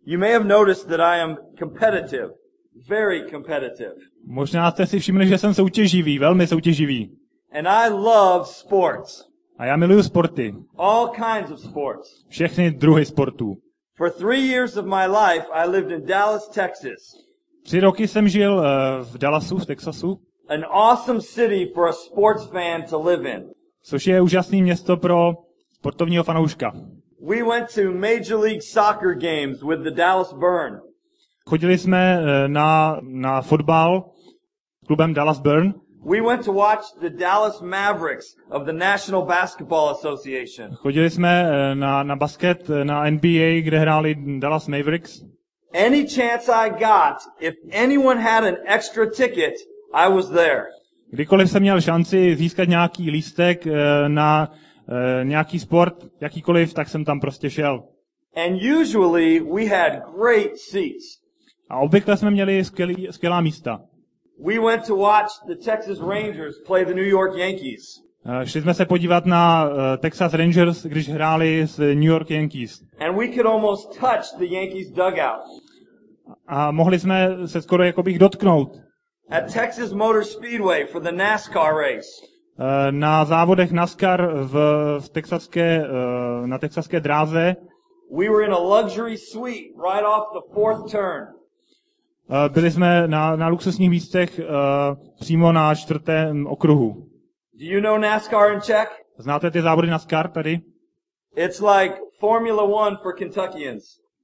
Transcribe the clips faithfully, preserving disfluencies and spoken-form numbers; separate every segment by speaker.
Speaker 1: You may have noticed that I am competitive, very competitive.
Speaker 2: Možná jste si všimli, že jsem soutěživý, velmi soutěživý.
Speaker 1: And I love sports.
Speaker 2: A já miluju sporty.
Speaker 1: All kinds of sports.
Speaker 2: Všechny druhy sportů.
Speaker 1: For three years of my life, I lived in Dallas, Texas.
Speaker 2: Tři roky jsem žil uh, v Dallasu, v Texasu.
Speaker 1: An awesome city for a sports fan to live in.
Speaker 2: Což je úžasné město pro sportovního fanouška.
Speaker 1: We went to Major League Soccer games with the Dallas Burn.
Speaker 2: Chodili jsme uh, na, na fotbal s klubem Dallas Burn.
Speaker 1: We went to watch the Dallas Mavericks of the National Basketball Association.
Speaker 2: Chodili jsme uh, na, na basket, na N B A, kde hráli Dallas Mavericks.
Speaker 1: Any chance I got, if anyone had an extra ticket, I was there.
Speaker 2: Kdykoliv jsem měl šanci získat nějaký lístek uh, na uh, nějaký sport, jakýkoliv, tak jsem tam prostě šel.
Speaker 1: And usually we had great seats.
Speaker 2: A obvykle jsme měli skvělý, skvělá místa.
Speaker 1: We went to watch the Texas Rangers play the New York Yankees.
Speaker 2: Uh, šli jsme se podívat na uh, Texas Rangers, když hráli s New York Yankees.
Speaker 1: And we could almost touch the Yankees dugout.
Speaker 2: A mohli jsme se skoro jako bych dotknout.
Speaker 1: At Texas Motor Speedway for the NASCAR race.
Speaker 2: Uh, na závodech NASCAR v, v texaské, uh, na texaské dráze.
Speaker 1: We were in a luxury suite right off the fourth turn.
Speaker 2: Uh, byli jsme na, na luxusních místech uh, přímo na čtvrtém okruhu.
Speaker 1: Do you know NASCAR in Czech?
Speaker 2: Znáte ty závody NASCAR tady?
Speaker 1: It's like Formula One for Kentuckians.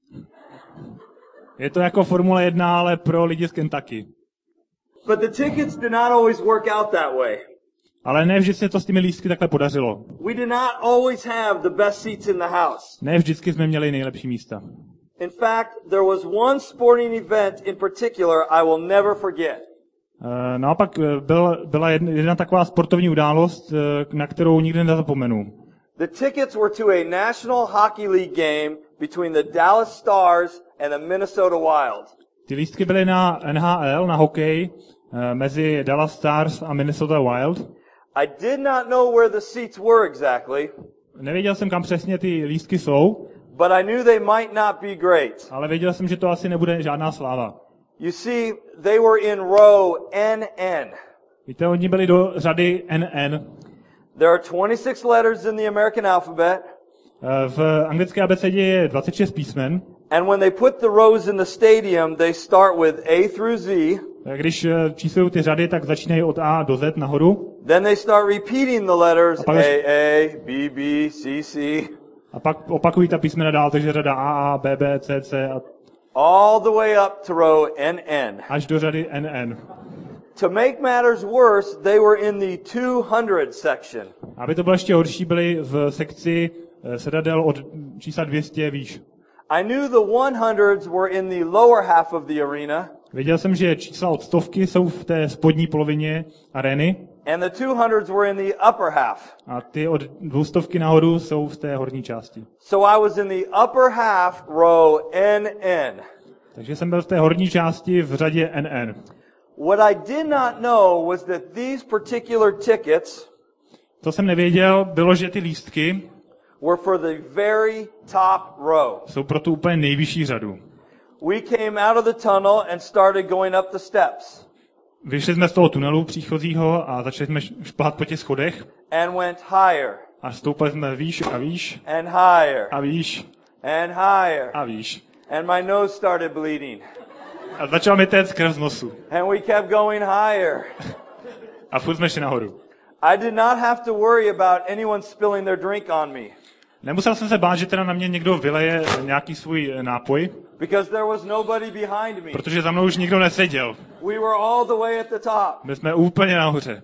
Speaker 2: Je to jako Formule jedna, ale pro lidi z Kentucky.
Speaker 1: But the tickets did not always work out that way.
Speaker 2: Ale ne vždy se to s těmi lístky takhle podařilo.
Speaker 1: We did not always have the best seats in the house.
Speaker 2: Ne vždycky jsme měli nejlepší místa.
Speaker 1: In fact, there was one sporting event in particular I will never forget.
Speaker 2: Uh, naopak byl, byla jedna, jedna taková sportovní událost, uh, na kterou nikdy nezapomenu.
Speaker 1: The tickets were to a National Hockey League game between the Dallas Stars and the Minnesota Wild.
Speaker 2: Ty lístky byly na N H L, na hokej, uh, mezi Dallas Stars a Minnesota Wild.
Speaker 1: I did not know where the seats were exactly.
Speaker 2: Nevěděl jsem, kam přesně ty lístky jsou,
Speaker 1: but I knew they might not be great.
Speaker 2: Ale věděl jsem, že to asi nebude žádná sláva.
Speaker 1: You see, they were in row N N.
Speaker 2: Víte, oni byli do řady N N.
Speaker 1: There are twenty-six letters in the American alphabet.
Speaker 2: V anglické abecedě je dvacet šest písmen.
Speaker 1: And when they put the rows in the stadium, they start with A through Z.
Speaker 2: Když číslují ty řady, tak začínají od A do Z nahoru.
Speaker 1: Then they start repeating the letters
Speaker 2: A,
Speaker 1: A, A, B, B, C, C.
Speaker 2: A pak opakují ta písmena dál, takže řada A, A, B, B, C, C. A
Speaker 1: all the way up to row N N.
Speaker 2: Až do řady N N.
Speaker 1: To make matters worse, they were in the two hundred section.
Speaker 2: Aby to bylo ještě horší, byli v sekci sedadel od čísla dvě stě výš.
Speaker 1: I knew the hundreds were in the lower half of the arena.
Speaker 2: Věděl jsem, že čísla od stovky jsou v té spodní polovině arény.
Speaker 1: And the two hundreds were in the upper half.
Speaker 2: A ty od dvoustovky nahoru jsou v té horní části.
Speaker 1: So I was in the upper half, row N N.
Speaker 2: Takže jsem byl v té horní části v řadě N N.
Speaker 1: What I did not know was that these particular tickets
Speaker 2: Co jsem nevěděl, bylo, že ty lístky
Speaker 1: were for the very top row.
Speaker 2: Jsou pro tu úplně nejvyšší řadu.
Speaker 1: We came out of the tunnel and started going up the steps.
Speaker 2: Vyšli jsme z toho tunelu příchozího a začali jsme šplhat po těch schodech.
Speaker 1: And went higher.
Speaker 2: A stoupali jsme výš a výš.
Speaker 1: And higher.
Speaker 2: A výš.
Speaker 1: And higher.
Speaker 2: A výš.
Speaker 1: And my nose started bleeding.
Speaker 2: A začal mi téct krev z nosu.
Speaker 1: And we kept going higher.
Speaker 2: A furt jsme šli nahoru.
Speaker 1: I did not have to worry about anyone spilling their drink on me.
Speaker 2: Nemusel jsem se bát, že teda na mě někdo vyleje nějaký svůj nápoj.
Speaker 1: Because there was nobody behind me.
Speaker 2: Protože za mnou už nikdo neseděl.
Speaker 1: We were all the way at the top.
Speaker 2: My jsme úplně nahoře.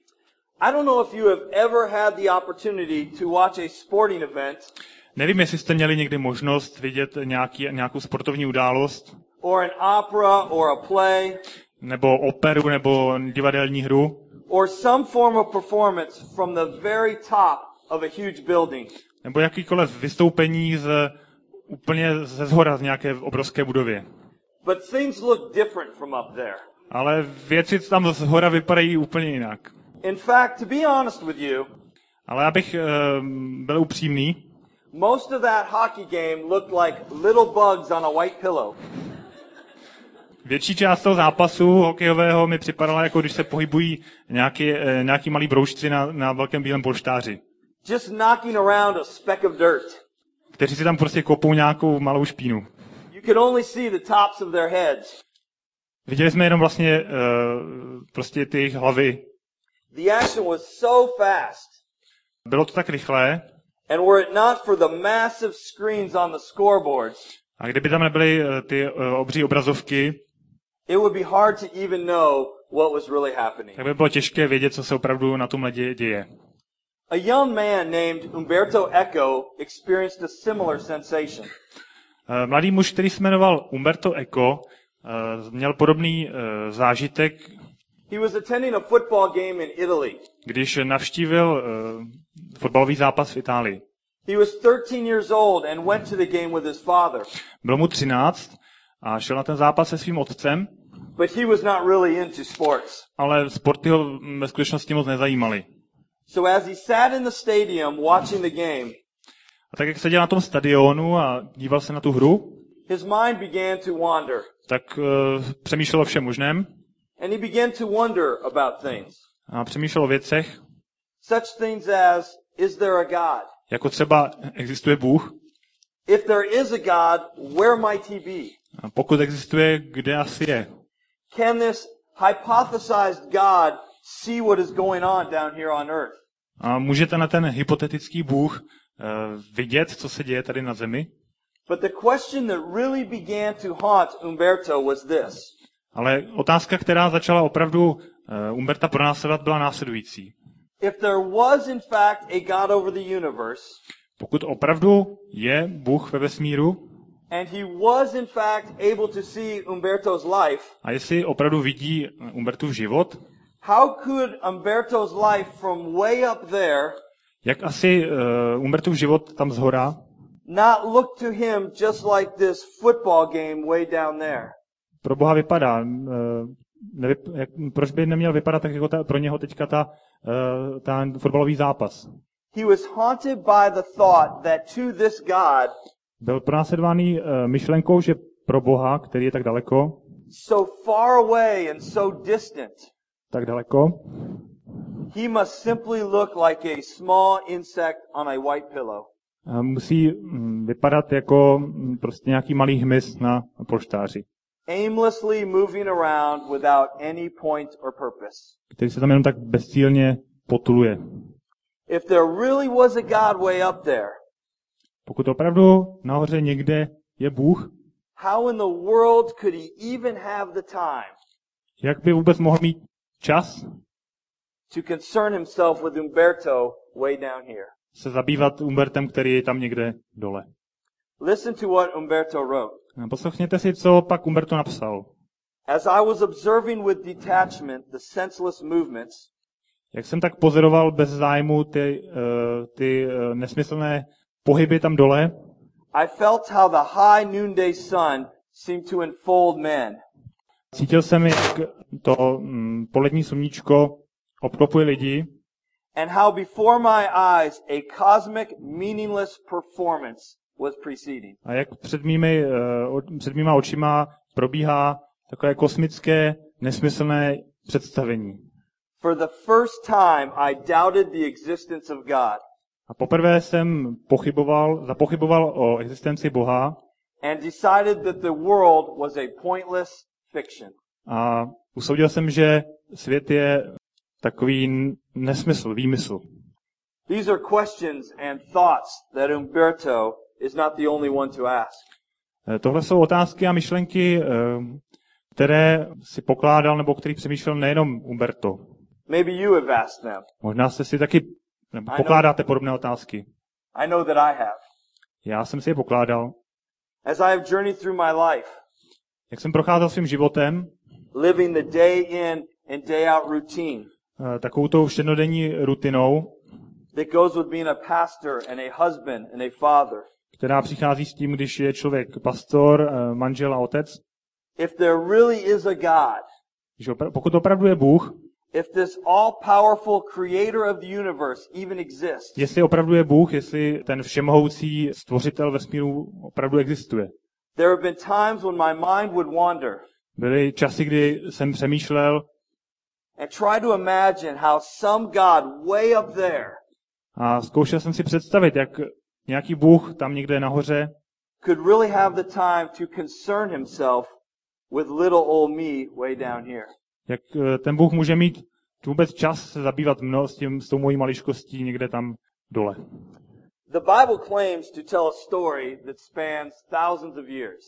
Speaker 1: I don't know if you have ever had the opportunity to watch a sporting event.
Speaker 2: Nevím, jestli jste měli někdy možnost vidět nějaký, nějakou sportovní událost.
Speaker 1: Or an opera or a play.
Speaker 2: Nebo operu, nebo divadelní hru.
Speaker 1: Or some form of performance from the very top of a huge building.
Speaker 2: Nebo jakýkoliv vystoupení z úplně ze zhora z nějaké obrovské budově.
Speaker 1: But things look different from up there.
Speaker 2: Ale věci tam zhora vypadají úplně jinak.
Speaker 1: In fact, to be honest with you,
Speaker 2: ale abych uh, byl upřímný,
Speaker 1: Most of that hockey game looked like little bugs on a white pillow.
Speaker 2: Větší část toho zápasu hokejového mi připadala, jako když se pohybují nějaký, eh, nějaký malý broušci na, na velkém bílém polštáři.
Speaker 1: Just knocking around a speck of dirt.
Speaker 2: Kteří si tam prostě kopou nějakou malou špínu.
Speaker 1: You could only see the tops of their heads.
Speaker 2: Viděli jsme jenom vlastně uh, prostě ty jejich hlavy.
Speaker 1: The action was so fast.
Speaker 2: Bylo to tak rychlé.
Speaker 1: And were it not for the massive screens on the scoreboards,
Speaker 2: A kdyby tam nebyly uh, ty uh, obří obrazovky,
Speaker 1: it would be hard to even know what was really happening.
Speaker 2: tak by bylo těžké vědět, co se opravdu na tom ledě děje.
Speaker 1: A young man named Umberto Eco experienced a similar sensation.
Speaker 2: Uh, mladý muž, který se jmenoval Umberto Eco, uh, měl podobný uh, zážitek,
Speaker 1: He was attending a football game in Italy.
Speaker 2: když navštívil uh, fotbalový zápas v Itálii.
Speaker 1: He was thirteen years old and went to the game with his father.
Speaker 2: Bylo mu třináct a šel na ten zápas se svým otcem,
Speaker 1: But he was not really into sports.
Speaker 2: ale sporty ho ve skutečnosti moc nezajímaly.
Speaker 1: So as he sat in the stadium watching the game,
Speaker 2: A tak jak seděl na tom stadionu a díval se na tu hru,
Speaker 1: his mind began to wander.
Speaker 2: tak uh, přemýšlel o všem možném
Speaker 1: And he began to wonder about things.
Speaker 2: a přemýšlel o věcech,
Speaker 1: Such things as, is there a God?
Speaker 2: jako třeba existuje Bůh.
Speaker 1: If there is a God, where might he be?
Speaker 2: A pokud existuje, kde asi je?
Speaker 1: Can this hypothesized God see what is going on down here on earth?
Speaker 2: A můžete na ten hypotetický Bůh uh, vidět, co se děje tady na zemi?
Speaker 1: But the question that really began to haunt Umberto was this.
Speaker 2: Ale otázka, která začala opravdu uh, Umberta pronásledovat, byla následující.
Speaker 1: If there was in fact a God over the universe,
Speaker 2: Pokud opravdu je Bůh ve vesmíru
Speaker 1: and he was in fact able to see Umberto's life,
Speaker 2: a jestli opravdu vidí Umbertův život,
Speaker 1: how could Umberto's life from way up there
Speaker 2: jak asi uh, Umbertův život tam zhora
Speaker 1: not look to him just like this football game way down there?
Speaker 2: pro Boha vypadá? Uh, nevyp- jak, proč by neměl vypadat tak jako ta, pro něho teďka ta, uh, ta fotbalový zápas?
Speaker 1: He was haunted by the thought that to this God,
Speaker 2: Byl pronásledovaný uh, myšlenkou, že pro Boha, který je tak daleko,
Speaker 1: so far away and so distant,
Speaker 2: tak daleko,
Speaker 1: he must simply look like a small insect on a white pillow.
Speaker 2: uh, musí mm, vypadat jako mm, prostě nějaký malý hmyz na polštáři,
Speaker 1: Aimlessly moving around without any point or purpose.
Speaker 2: který se tam jenom tak bezcílně potuluje.
Speaker 1: If there really was a God way up there,
Speaker 2: Pokud opravdu nahoře někde je Bůh,
Speaker 1: how in the world could he even have the time
Speaker 2: jak by vůbec mohl mít čas
Speaker 1: to concern himself with Umberto way down here?
Speaker 2: se zabývat Umbertem, který je tam někde dole?
Speaker 1: Listen to what Umberto wrote.
Speaker 2: Poslechněte si, co pak Umberto napsal.
Speaker 1: As I was observing with detachment the senseless movements,
Speaker 2: Jak jsem tak pozoroval bez zájmu ty, uh, ty uh, nesmyslné pohyby tam dole,
Speaker 1: I felt how the high noonday sun seemed to enfold men.
Speaker 2: cítil jsem, jak to um, polední sluníčko obklopuje lidi
Speaker 1: And how before my eyes a cosmic, meaningless performance was preceding.
Speaker 2: a jak před, mými, uh, před mýma očima probíhá takové kosmické, nesmyslné představení.
Speaker 1: For the first time I doubted the existence of God.
Speaker 2: A poprvé jsem pochyboval, zapochyboval o existenci Boha
Speaker 1: And decided that the world was a pointless fiction.
Speaker 2: a usoudil jsem, že svět je takový nesmysl, výmysl.
Speaker 1: These are questions and thoughts that Umberto is not the only one to ask.
Speaker 2: Tohle jsou otázky a myšlenky, které si pokládal nebo který přemýšlel nejenom Umberto.
Speaker 1: Maybe you have asked them.
Speaker 2: Možná jste si taky nebo pokládáte podobné otázky.
Speaker 1: I know that I have.
Speaker 2: Já jsem si je pokládal.
Speaker 1: As I have journeyed through my life,
Speaker 2: Jak jsem procházel svým životem,
Speaker 1: living the day in and day out routine
Speaker 2: takovou tou všednodenní rutinou,
Speaker 1: that goes with being a pastor and a husband and a father.
Speaker 2: která přichází s tím, když je člověk pastor, manžel a otec.
Speaker 1: If there really is a God,
Speaker 2: Že opra- pokud opravdu je Bůh,
Speaker 1: if this all-powerful creator of the universe even exists.
Speaker 2: Jestli opravdu je Bůh, jestli ten všemohoucí stvořitel vesmíru opravdu existuje.
Speaker 1: There have been times when my mind would wander.
Speaker 2: Byly časy, kdy jsem přemýšlel
Speaker 1: And try to imagine how some God way up there
Speaker 2: a zkoušel jsem si představit, jak nějaký Bůh tam někde nahoře
Speaker 1: could really have the time to concern himself with little old me way down here.
Speaker 2: jak ten Bůh může mít vůbec čas se zabývat mnou s, tím, s tou mojí maličkostí někde tam dole.
Speaker 1: The Bible claims to tell a story that spans thousands of years.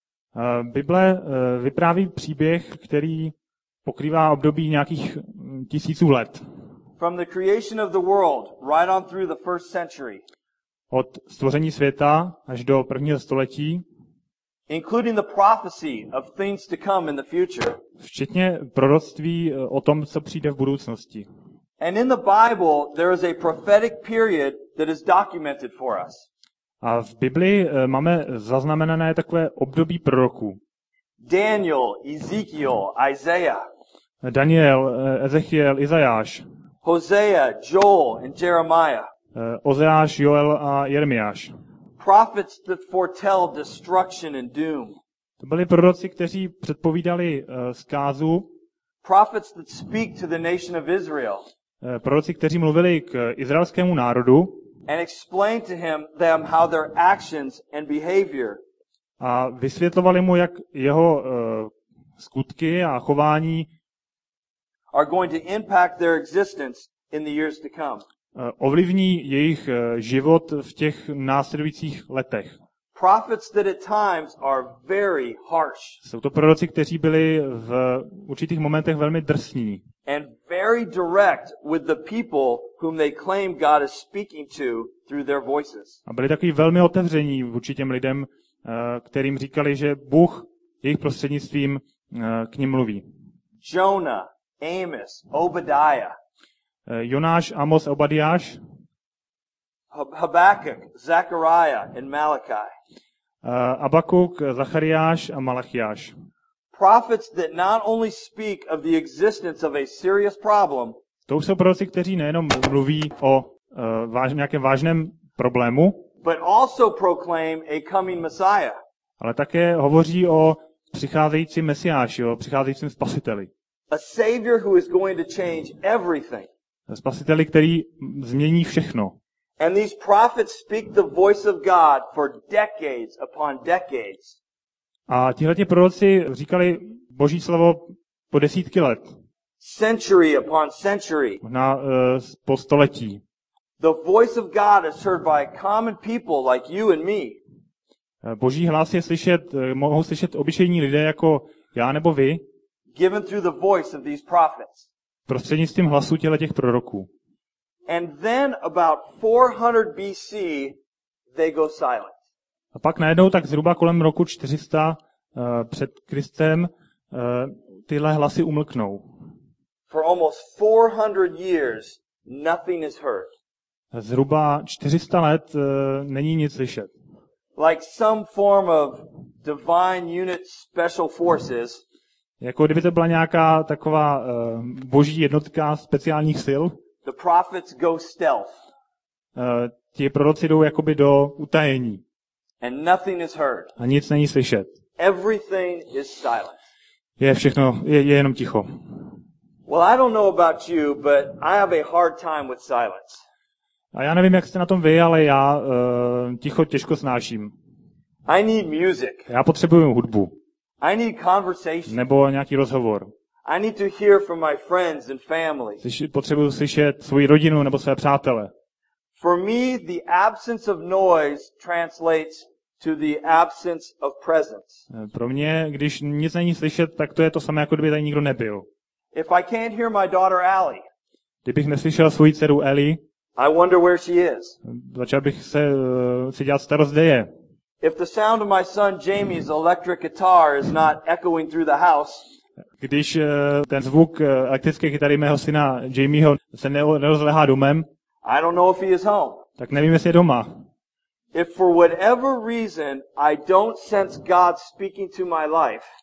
Speaker 2: Bible vypráví příběh, který pokrývá období nějakých tisíců let.
Speaker 1: From the creation of the world right on through the first century.
Speaker 2: Od stvoření světa až do prvního století.
Speaker 1: Including the prophecy of things to come in the future.
Speaker 2: Včetně proroctví o tom, co přijde v budoucnosti.
Speaker 1: And in the Bible there is a prophetic period that is documented for us.
Speaker 2: A v Bibli máme zaznamenané takové období proroků.
Speaker 1: Daniel, Ezekiel, Isaiah.
Speaker 2: Daniel, Ezechiel, Izajáš.
Speaker 1: Hosea, Joel and Jeremiah.
Speaker 2: Ozeáš, Joel a Jeremiáš.
Speaker 1: Prophets that foretell destruction and doom.
Speaker 2: To byli proroci, kteří předpovídali uh, zkázu.
Speaker 1: Prophets that speak to the nation of Israel.
Speaker 2: Uh, proroci, kteří mluvili k izraelskému národu.
Speaker 1: And explain to him them how their actions and behavior.
Speaker 2: A vysvětlovali mu, jak jeho uh, skutky a chování
Speaker 1: are going to impact their existence in the years to come.
Speaker 2: Uh, ovlivní jejich uh, život v těch následujících letech.
Speaker 1: Prophets that at times are very harsh.
Speaker 2: Jsou to proroci, kteří byli v určitých momentech velmi drsní.
Speaker 1: And very direct with the people whom they claim God is speaking to through their voices.
Speaker 2: A byli takový velmi otevření vůči těm lidem, uh, kterým říkali, že Bůh jejich prostřednictvím uh, k nim mluví.
Speaker 1: Jonah, Amos, Obadiah.
Speaker 2: Jonáš, Amos, Obadiáš.
Speaker 1: Habakkuk, Zechariah and Malachi.
Speaker 2: Abakuk, Zachariáš a Malachiáš.
Speaker 1: Prophets that not only speak of the existence of a serious problem,
Speaker 2: to jsou proroci, kteří nejenom mluví o uh, váž, nějakém vážném problému,
Speaker 1: but also proclaim a coming Messiah.
Speaker 2: Ale také hovoří o přicházejícím Mesiáši, o přicházejícím spasiteli.
Speaker 1: A savior who is going to change everything.
Speaker 2: Spasiteli, který změní všechno.
Speaker 1: And these prophets speak the voice of God for decades upon decades.
Speaker 2: A tihleti proroci říkali Boží slovo po desítky let.
Speaker 1: Century upon century.
Speaker 2: Na uh, po století.
Speaker 1: The voice of God is heard by common people like you and me.
Speaker 2: Boží hlas je slyšet, mohou slyšet obyčejní lidé jako já nebo vy.
Speaker 1: Given through the voice of these prophets.
Speaker 2: Prostřednictvím hlasu těch proroků.
Speaker 1: And then about four hundred B C they go silent.
Speaker 2: A pak najednou tak zhruba kolem roku čtyři sta uh, před Kristem uh, tyhle hlasy umlknou.
Speaker 1: For almost four hundred years nothing is heard.
Speaker 2: Zhruba čtyři sta let uh, není nic slyšet.
Speaker 1: Like some form of divine unit special forces.
Speaker 2: Jako kdyby to byla nějaká taková uh, boží jednotka speciálních sil.
Speaker 1: The prophets go stealth.
Speaker 2: Uh, ti proroci jdou jakoby do utajení.
Speaker 1: And nothing is heard.
Speaker 2: A nic není slyšet.
Speaker 1: Everything is silent.
Speaker 2: Je všechno, je, je jenom ticho.
Speaker 1: Well, I don't know about you, but I have a hard time with silence.
Speaker 2: A já nevím, jak jste na tom vy, ale já uh, ticho těžko snáším.
Speaker 1: I need music.
Speaker 2: Já potřebuju hudbu.
Speaker 1: I need conversation.
Speaker 2: Nebo nějaký rozhovor.
Speaker 1: I need to hear from my friends and family.
Speaker 2: Potřebuju slyšet svoji rodinu nebo své přátele.
Speaker 1: For me, the absence of noise translates to the absence of presence.
Speaker 2: Pro mě, když nic není slyšet, tak to je to samé, jako kdyby tady nikdo nebyl.
Speaker 1: If I can't hear my daughter Allie,
Speaker 2: kdybych neslyšel svoji dceru Ellie,
Speaker 1: I wonder where she is.
Speaker 2: Začal bych se uh, si dělat starost, kde je.
Speaker 1: If the sound of my son Jamie's electric guitar is not echoing through the house,
Speaker 2: když uh, ten zvuk uh, elektrické kytary mého syna Jamieho se nerozléhá domem,
Speaker 1: I don't know if he is home.
Speaker 2: Tak nevím, jestli je doma.
Speaker 1: If for whatever reason I don't sense God speaking to my life,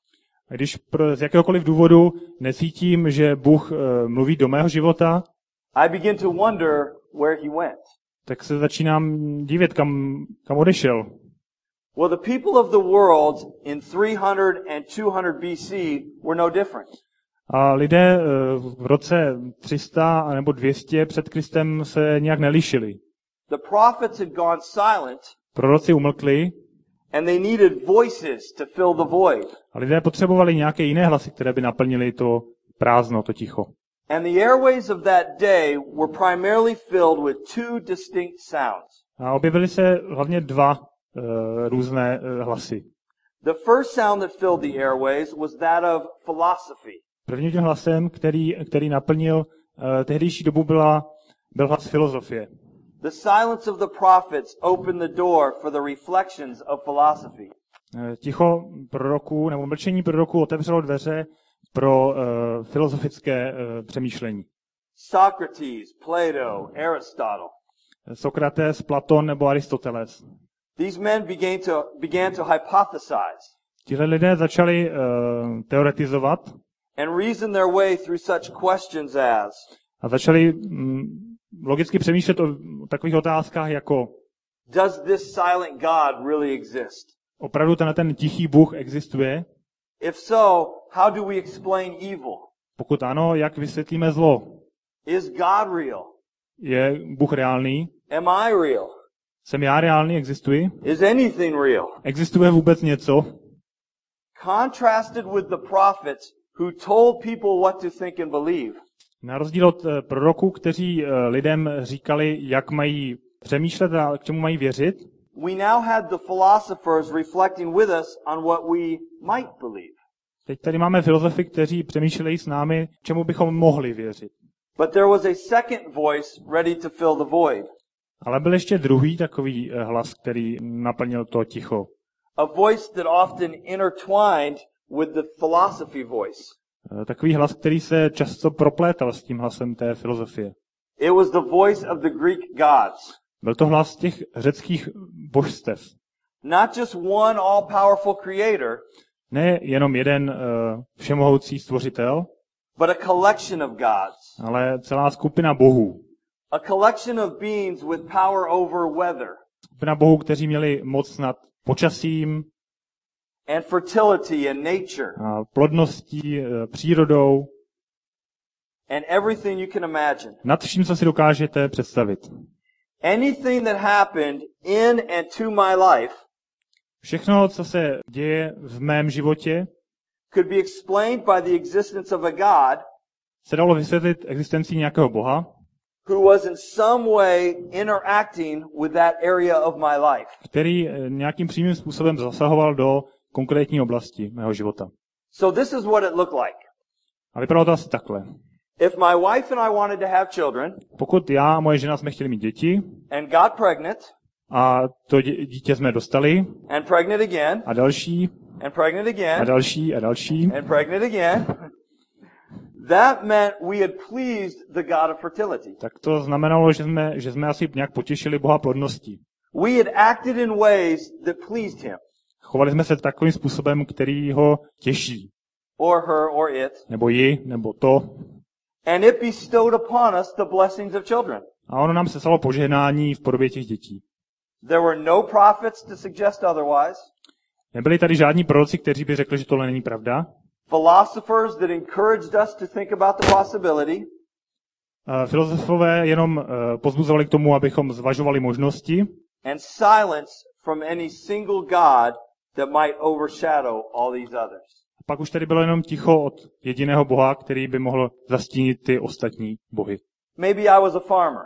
Speaker 2: Když pro, z jakéhokoliv důvodu necítím, že Bůh uh, mluví do mého života,
Speaker 1: I begin to wonder where he went.
Speaker 2: tak se začínám dívat, kam, kam odešel.
Speaker 1: Well, the people of the world in three hundred and two hundred B C were no different.
Speaker 2: A lidé uh, v roce tři sta nebo dvě stě před Kristem se nějak nelišili.
Speaker 1: The prophets had gone silent,
Speaker 2: Proroci umlkli
Speaker 1: and they needed voices to fill the void.
Speaker 2: a lidé potřebovali nějaké jiné hlasy, které by naplnily to prázdno, to ticho.
Speaker 1: And the airways of that day were primarily filled with two distinct sounds.
Speaker 2: A objevily se hlavně dva uh, různé uh, hlasy.
Speaker 1: The first sound that filled the airways was that of philosophy.
Speaker 2: Prvním tím hlasem, který, který naplnil uh, tehdejší dobu, byla, byl hlas filozofie.
Speaker 1: The silence of the prophets opened the door for the reflections of philosophy.
Speaker 2: Uh, ticho proroků, nebo mlčení proroků otevřelo dveře pro uh, filozofické uh, přemýšlení.
Speaker 1: Socrates, Plato, Aristotle.
Speaker 2: Sokrates, Platon nebo Aristoteles.
Speaker 1: These men began to, began to hypothesize
Speaker 2: Tihle lidé začali uh, teoretizovat
Speaker 1: and reason their way through such questions as,
Speaker 2: a začali mm, logicky přemýšlet o, o takových otázkách jako
Speaker 1: does this silent God really exist?
Speaker 2: opravdu ten, ten tichý Bůh existuje?
Speaker 1: If so, how do we explain evil?
Speaker 2: Pokud ano, jak vysvětlíme zlo?
Speaker 1: Is God real?
Speaker 2: Je Bůh reálný?
Speaker 1: Am I real?
Speaker 2: Jsem já reálný? Existuji?
Speaker 1: Is anything real?
Speaker 2: Existuje vůbec něco?
Speaker 1: Contrasted with the prophets who told people what to think and believe,
Speaker 2: Na rozdíl od eh, proroků, kteří eh, lidem říkali, jak mají přemýšlet a k čemu mají věřit,
Speaker 1: we now had the philosophers reflecting with us on what we might believe.
Speaker 2: teď tady máme filozofy, kteří přemýšlejí s námi, čemu bychom mohli věřit.
Speaker 1: But there was a second voice ready to fill the void.
Speaker 2: Ale byl ještě druhý takový eh, hlas, který naplnil to ticho.
Speaker 1: A voice that often intertwined with the philosophy voice.
Speaker 2: Eh, Takový hlas, který se často proplétal s tím hlasem té filozofie.
Speaker 1: It was the voice of the Greek gods.
Speaker 2: Byl to hlas těch řeckých božstev.
Speaker 1: Not just one all-powerful creator,
Speaker 2: Ne jenom jeden uh, všemohoucí stvořitel,
Speaker 1: but a collection of gods.
Speaker 2: ale celá skupina bohů.
Speaker 1: A collection of beings with power over weather
Speaker 2: Skupina bohů, kteří měli moc nad počasím,
Speaker 1: and fertility and nature
Speaker 2: a plodností, uh, přírodou,
Speaker 1: and everything you can imagine.
Speaker 2: nad vším, co si dokážete představit.
Speaker 1: Anything that happened in and to my life
Speaker 2: Všechno, co se děje v mém životě,
Speaker 1: could be explained by the existence of a God
Speaker 2: se dalo vysvětlit existencí nějakého boha,
Speaker 1: who was in some way interacting with that area of my life.
Speaker 2: který eh, nějakým přímým způsobem zasahoval do konkrétní oblasti mého života.
Speaker 1: So this is what it looked like.
Speaker 2: A vypadalo to asi takhle.
Speaker 1: If my wife and I wanted to have children
Speaker 2: Pokud já a moje žena jsme chtěli mít děti
Speaker 1: and got pregnant
Speaker 2: a to dě- dítě jsme dostali
Speaker 1: and pregnant again
Speaker 2: a další
Speaker 1: and pregnant
Speaker 2: a
Speaker 1: again
Speaker 2: další a další,
Speaker 1: and pregnant again, that meant we had pleased the God of fertility.
Speaker 2: tak to znamenalo, že jsme, že jsme asi nějak potěšili Boha plodností.
Speaker 1: We had acted in ways that pleased him,
Speaker 2: Chovali jsme se takovým způsobem, který ho těší.
Speaker 1: or her, or it,
Speaker 2: Nebo ji, nebo to.
Speaker 1: and it bestowed upon us the blessings of children.
Speaker 2: A ono nám se stalo požehnání v podobě těch dětí.
Speaker 1: There were no prophets to suggest otherwise,
Speaker 2: Nebyli tady žádní proroci, kteří by řekli, že tohle není pravda.
Speaker 1: philosophers that encouraged us to think about the possibility,
Speaker 2: Uh, filozofové jenom uh, pozbuzovali k tomu, abychom zvažovali možnosti,
Speaker 1: and silence from any single God that might overshadow all these others.
Speaker 2: a pak už tady bylo jenom ticho od jediného Boha, který by mohl zastínit ty ostatní bohy.
Speaker 1: Maybe I was a farmer,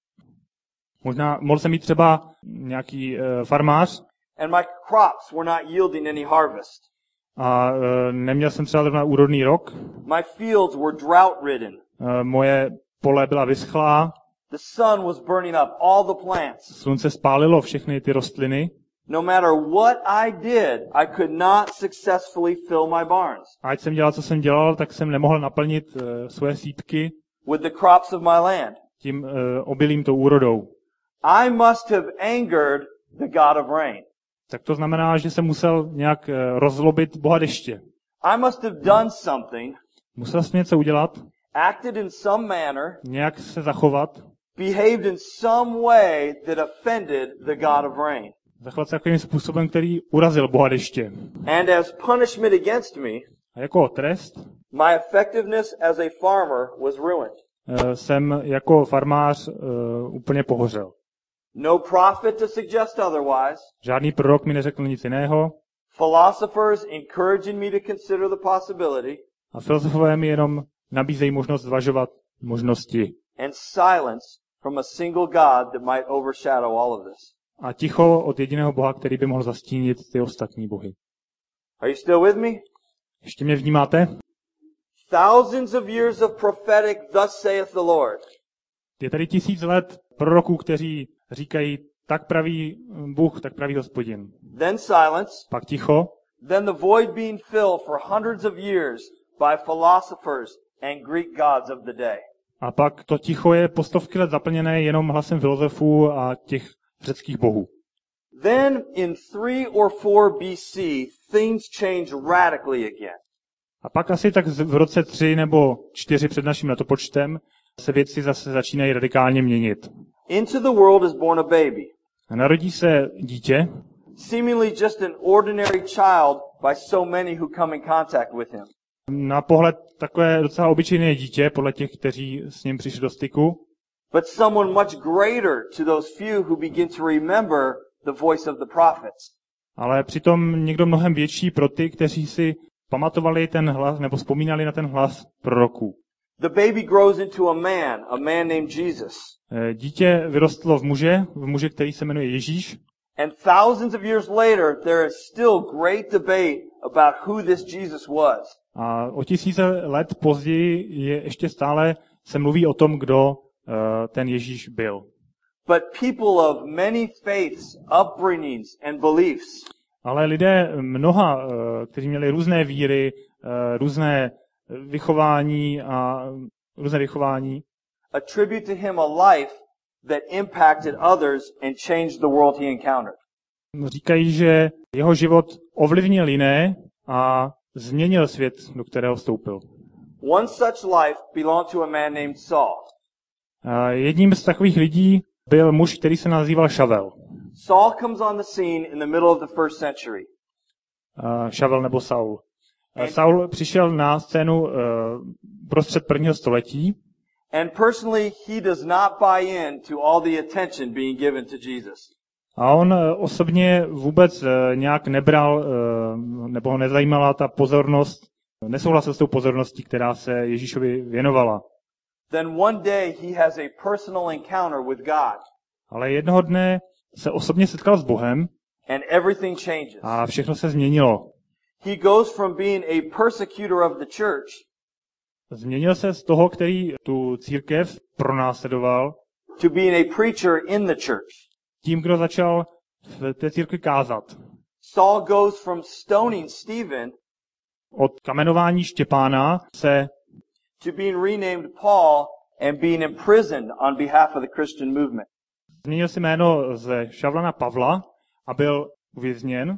Speaker 2: Možná mohl jsem mít třeba nějaký uh, farmář
Speaker 1: and my crops were not yielding any harvest.
Speaker 2: a uh, neměl jsem třeba zrovna úrodný rok.
Speaker 1: My fields were drought-ridden.
Speaker 2: Uh, moje pole byla vyschlá,
Speaker 1: The sun was burning up all the plants.
Speaker 2: slunce spálilo všechny ty rostliny.
Speaker 1: No matter what I did, I could not successfully fill my barns
Speaker 2: A ať jsem dělal, co jsem dělal, tak jsem nemohl naplnit uh, svoje sýpky
Speaker 1: with the crops of my land.
Speaker 2: tím uh, obilím, tou úrodou.
Speaker 1: I must have angered the God of rain.
Speaker 2: Tak to znamená, že jsem musel nějak uh, rozlobit Boha deště.
Speaker 1: I must have done something,
Speaker 2: Musel jsem něco udělat,
Speaker 1: acted in some manner,
Speaker 2: nějak se zachovat,
Speaker 1: behaved in some way that offended the God of rain.
Speaker 2: zachovat se takovým způsobem, který urazil Boha deště.
Speaker 1: And as punishment against me,
Speaker 2: A jako trest
Speaker 1: my effectiveness as a farmer was ruined.
Speaker 2: uh, jsem jako farmář uh, úplně pohořel.
Speaker 1: No prophet to suggest otherwise.
Speaker 2: Žádný prorok mi neřekl nic jiného
Speaker 1: Philosophers encouraging me to consider the possibility.
Speaker 2: a filozofové mi jenom nabízejí možnost zvažovat možnosti.
Speaker 1: And silence from a single God that might overshadow all of this.
Speaker 2: A ticho od jediného Boha, který by mohl zastínit ty ostatní bohy.
Speaker 1: Are you still with me?
Speaker 2: Ještě mě vnímáte?
Speaker 1: Thousands of years of prophetic, thus saith the Lord.
Speaker 2: Je tady tisíc let proroků, kteří říkají, tak praví Bůh, tak praví Hospodin.
Speaker 1: Then silence.
Speaker 2: Pak ticho,
Speaker 1: Then the void being filled for hundreds of years by philosophers and Greek gods of the day.
Speaker 2: a pak to ticho je po stovky let zaplněné jenom hlasem filozofů a těch řeckých bohů.
Speaker 1: Then in three or four B C, things change radically again.
Speaker 2: A pak asi tak v roce tři nebo čtyři před naším letopočtem se věci zase začínají radikálně měnit.
Speaker 1: Into the world is born a baby,
Speaker 2: A narodí se dítě,
Speaker 1: seemingly just an ordinary child by so many who come in contact with him.
Speaker 2: na pohled takové docela obyčejné dítě, podle těch, kteří s ním přišli do styku,
Speaker 1: But someone much greater to those few who begin to remember the voice of the prophets.
Speaker 2: ale přitom někdo mnohem větší pro ty, kteří si pamatovali ten hlas, nebo vzpomínali na ten hlas proroků.
Speaker 1: The baby grows into a man, a man named Jesus.
Speaker 2: Eh, Dítě vyrostlo v muže, v muže, který se jmenuje Ježíš,
Speaker 1: And thousands of years later, there is still great debate about who this Jesus was.
Speaker 2: a o tisíce let později je ještě stále se mluví o tom, kdo eh, ten Ježíš byl.
Speaker 1: But people of many faiths, upbringings, and beliefs
Speaker 2: Ale lidé mnoha, eh, kteří měli různé víry, eh, různé vychování a různé vychování,
Speaker 1: attribute to him a life that impacted others and changed the world he encountered.
Speaker 2: říkají, že jeho život ovlivnil jiné a změnil svět, do kterého vstoupil.
Speaker 1: One such life belonged to a man named Saul.
Speaker 2: A jedním z takových lidí byl muž, který se nazýval Šavel.
Speaker 1: Saul comes on the scene in the middle of the first century.
Speaker 2: A Šavel nebo Saul. A Saul přišel na scénu uh, prostřed prvního století
Speaker 1: And personally, he does not buy in to all the attention being given to Jesus.
Speaker 2: a on uh, osobně vůbec uh, nějak nebral, uh, nebo ho nezajímala ta pozornost, nesouhlasil s tou pozorností, která se Ježíšovi věnovala.
Speaker 1: Then one day he has a personal encounter with God,
Speaker 2: Ale jednoho dne se osobně setkal s Bohem
Speaker 1: and everything changes.
Speaker 2: a všechno se změnilo.
Speaker 1: He goes from being a persecutor of the church
Speaker 2: Změnil se z toho, který tu církev pronásledoval,
Speaker 1: to being a preacher in the church.
Speaker 2: tím, kdo začal v té církvi kázat.
Speaker 1: Saul goes from stoning Stephen
Speaker 2: Od kamenování Štěpána se
Speaker 1: to being renamed Paul and being imprisoned on behalf of the Christian movement.
Speaker 2: změnil si jméno ze Šavla na Pavla a byl uvězněn.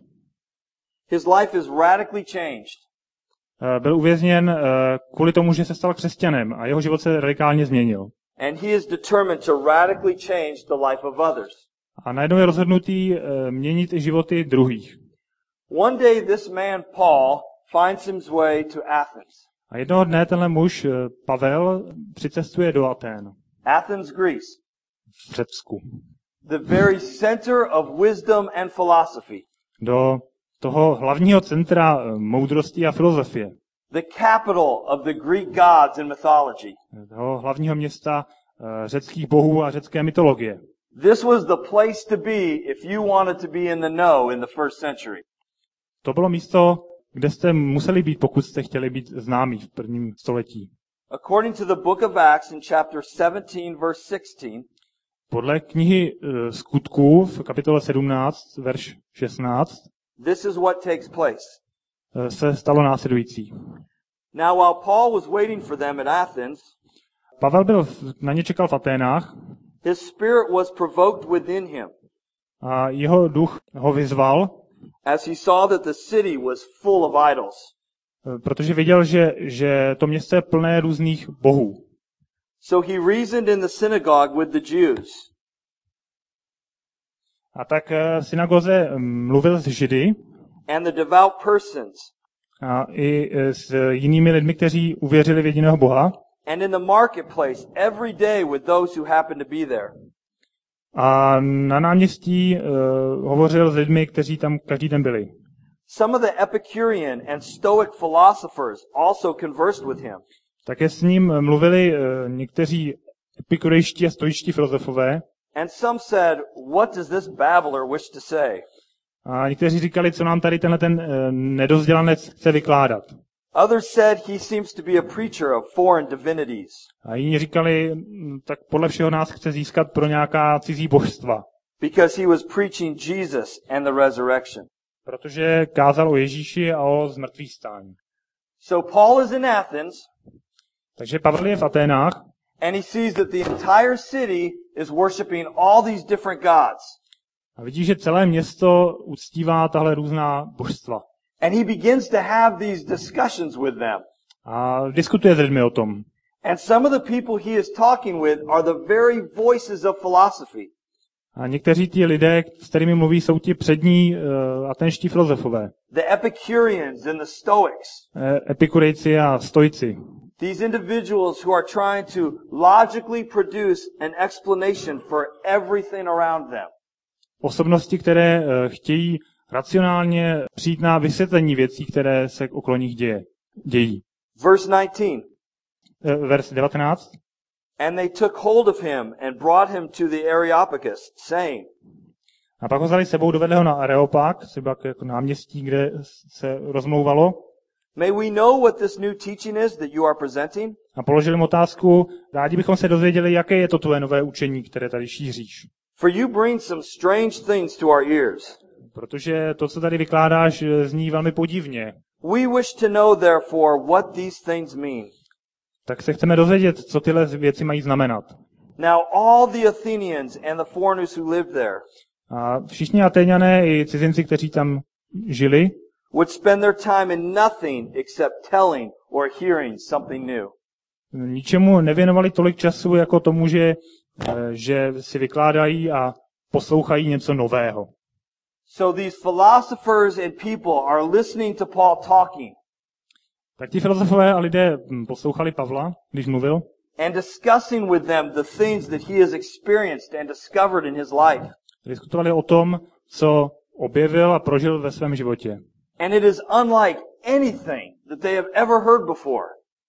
Speaker 1: His life is radically changed.
Speaker 2: Eh, Byl uvězněn eh, kvůli tomu, že se stal křesťanem a jeho život se radikálně změnil.
Speaker 1: And he is determined to radically change the life of others.
Speaker 2: A najednou je rozhodnutý eh, měnit i životy druhých.
Speaker 1: One day this man, Paul, finds his way to Athens.
Speaker 2: A jednoho dne tenhle muž, eh, Pavel, přicestuje do Atén
Speaker 1: Athens, Greece.
Speaker 2: v Řecku.
Speaker 1: The very center of wisdom and philosophy.
Speaker 2: Do toho hlavního centra eh, moudrosti a filozofie.
Speaker 1: The capital of the Greek gods and mythology.
Speaker 2: Toho hlavního města eh, řeckých bohů a řecké mytologie.
Speaker 1: This was the place to be if you wanted to be in the know in the first century.
Speaker 2: To bylo místo, kde jste museli být, pokud jste chtěli být známí v prvním století.
Speaker 1: According to the book of Acts in chapter seventeen, verse sixteen,
Speaker 2: Podle knihy eh, Skutků v kapitole sedmnáct, verš šestnáct,
Speaker 1: this is what takes place.
Speaker 2: eh, se stalo následující.
Speaker 1: Now while Paul was waiting for them at Athens,
Speaker 2: Pavel byl, v- na ně čekal v Aténách
Speaker 1: his spirit was provoked within him,
Speaker 2: a jeho duch ho vyzval,
Speaker 1: as he saw that the city was full of idols.
Speaker 2: protože viděl, že, že to město je plné různých bohů.
Speaker 1: So he reasoned in the synagogue with the Jews.
Speaker 2: A tak v synagoze mluvil s Židy
Speaker 1: and the devout persons.
Speaker 2: A i s jinými lidmi, kteří uvěřili v jediného Boha.
Speaker 1: And in the marketplace every day with those who happened to be there.
Speaker 2: A na náměstí uh, hovořil s lidmi, kteří tam každý den byli.
Speaker 1: Some of the Epicurean and Stoic philosophers also conversed with him.
Speaker 2: Také s ním mluvili uh, někteří epikurejští a stoičtí filozofové.
Speaker 1: And some said, what does this babbler wish to say?
Speaker 2: A někteří říkali, co nám tady tenhle ten uh, nedozdělanec chce vykládat.
Speaker 1: Others said he seems to be a preacher of foreign divinities.
Speaker 2: A jiní říkali, tak podle všeho nás chce získat pro nějaká cizí božstva.
Speaker 1: Because he was preaching Jesus and the resurrection.
Speaker 2: Protože kázal o Ježíši a o zmrtvýchvstání.
Speaker 1: So Paul is in Athens.
Speaker 2: Takže Pavel je v Aténách.
Speaker 1: And he sees that the entire city is worshiping all these different gods.
Speaker 2: A vidí, že celé město uctívá tahle různá božstva.
Speaker 1: And he begins to have these discussions with them.
Speaker 2: A diskutuje s lidmi o tom.
Speaker 1: And some of the people he is talking with are the very voices of philosophy.
Speaker 2: A někteří ti lidé, s kterými mluví, jsou ti přední uh, aténští filozofové.
Speaker 1: The Epicureans and the Stoics.
Speaker 2: E, epikurejci a stoici.
Speaker 1: These individuals who are trying to logically produce an explanation for everything around them.
Speaker 2: Osobnosti, které uh, chtějí racionálně přijít na vysvětlení věcí, které se okolo nich děje, dějí.
Speaker 1: Verse nineteen.
Speaker 2: Uh, vers devatenáct.
Speaker 1: And they took hold of him and brought him to the Areopagus, saying.
Speaker 2: A pak ho vzali sebou, dovedli ho na Areopag, třeba jako náměstí, kde se rozmlouvalo.
Speaker 1: May we know what this new teaching is that you are presenting?
Speaker 2: A položili mu otázku, rádi bychom se dozvěděli, jaké je to tvoje nové učení, které tady šíříš.
Speaker 1: For you bring some strange things to our ears.
Speaker 2: Protože to, co tady vykládáš, zní velmi podivně.
Speaker 1: We wish to know therefore what these things mean.
Speaker 2: Tak se chceme dozvědět, co tyhle věci mají znamenat.
Speaker 1: Now all the Athenians and the foreigners who lived there
Speaker 2: A všichni Atéňané i cizinci, kteří tam žili,
Speaker 1: would spend their time in nothing except telling or hearing something new.
Speaker 2: Ničemu nevěnovali tolik času jako tomu, že, že si vykládají a poslouchají něco nového.
Speaker 1: So these philosophers and people are listening to Paul talking.
Speaker 2: Tak ti filozofové a lidé poslouchali Pavla, když mluvil.
Speaker 1: And discussing with them the things that he has experienced and discovered in his life.
Speaker 2: Diskutovali o tom, co objevil a prožil ve svém životě.
Speaker 1: And it is unlike anything that they have ever heard before.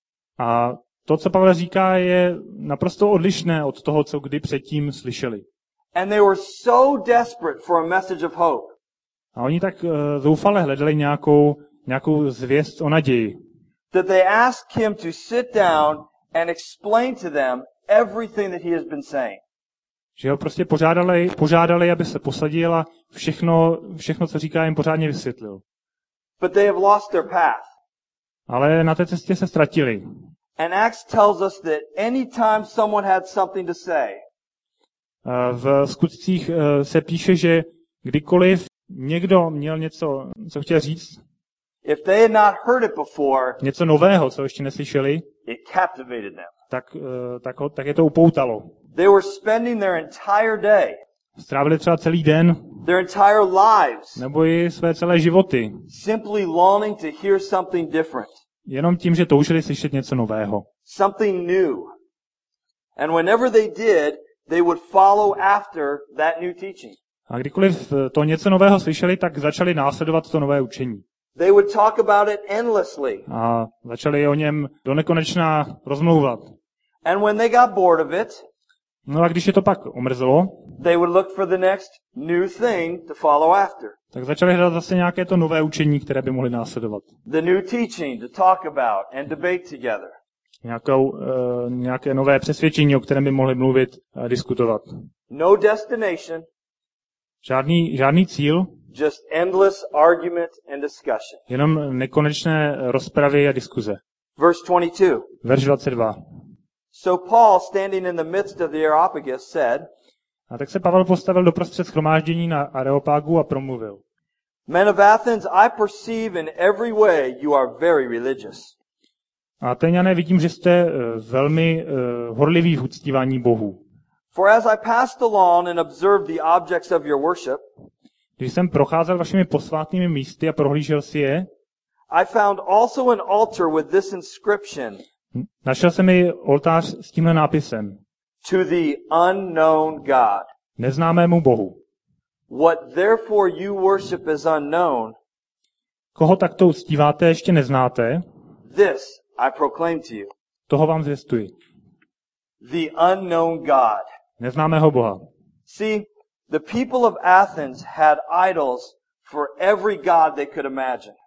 Speaker 2: A to, co Pavel říká, je naprosto odlišné od toho, co kdy předtím slyšeli.
Speaker 1: And they were so desperate for a message of hope.
Speaker 2: A oni tak uh, zoufale hledali nějakou, nějakou zvěst o naději.
Speaker 1: That they asked him to sit down and explain to them everything that he has been saying.
Speaker 2: Že ho prostě požádali, požádali, aby se posadil a všechno, všechno, co říká, jim pořádně vysvětlil.
Speaker 1: But they have lost their path.
Speaker 2: Ale na té cestě se ztratili.
Speaker 1: And Acts tells us that any time someone had something to say,
Speaker 2: v skutcích se píše, že kdykoliv někdo měl něco, co chtěl říct,
Speaker 1: if they had not heard it before,
Speaker 2: něco nového, co ještě neslyšeli,
Speaker 1: it captivated them.
Speaker 2: tak, tak, tak je to upoutalo.
Speaker 1: They were spending their entire day,
Speaker 2: strávili třeba celý den,
Speaker 1: their entire lives,
Speaker 2: nebo i své celé životy,
Speaker 1: simply longing to hear something different.
Speaker 2: Jenom tím, že toužili slyšet něco nového.
Speaker 1: Something new. And whenever they did, they would follow after that new teaching.
Speaker 2: A kdykoliv to něco nového slyšeli, tak začali následovat to nové učení.
Speaker 1: They would talk about it endlessly.
Speaker 2: A začali o něm do nekonečna rozmlouvat.
Speaker 1: And when they got bored of it,
Speaker 2: no a když je to pak omrzelo,
Speaker 1: they would look for the next new thing to follow after.
Speaker 2: Tak začali hledat zase nějaké to nové učení, které by mohli následovat.
Speaker 1: The new teaching to talk about and debate together.
Speaker 2: Nějakou, uh, nějaké nové přesvědčení, o kterém by mohli mluvit a diskutovat.
Speaker 1: No destination.
Speaker 2: Žádný, žádný cíl.
Speaker 1: Just endless argument and discussion.
Speaker 2: Jenom nekonečné rozpravy a diskuze.
Speaker 1: Verse twenty-two.
Speaker 2: Verš dvacet dva.
Speaker 1: So Paul, standing in the midst of the Areopagus, said,
Speaker 2: a tak se Pavel postavil doprostřed shromáždění na Areopagu a promluvil.
Speaker 1: Men of Athens, I perceive in every way you are very religious.
Speaker 2: A Atéňané, vidím, že jste uh, velmi uh, horliví v uctívání bohů.
Speaker 1: For as I passed along and observed the objects of your worship,
Speaker 2: Když jsem procházel vašimi posvátnými místy a prohlížel si je,
Speaker 1: I found also an altar with this inscription,
Speaker 2: našel jsem i oltář s tímhle nápisem.
Speaker 1: to the unknown God.
Speaker 2: Neznámému bohu.
Speaker 1: What therefore you worship is unknown,
Speaker 2: Koho takto uctíváte, ještě neznáte,
Speaker 1: this I proclaim to you.
Speaker 2: toho vám zvěstuji.
Speaker 1: The unknown God.
Speaker 2: Neznámého boha.
Speaker 1: See, the people of Athens had idols for every god they could imagine.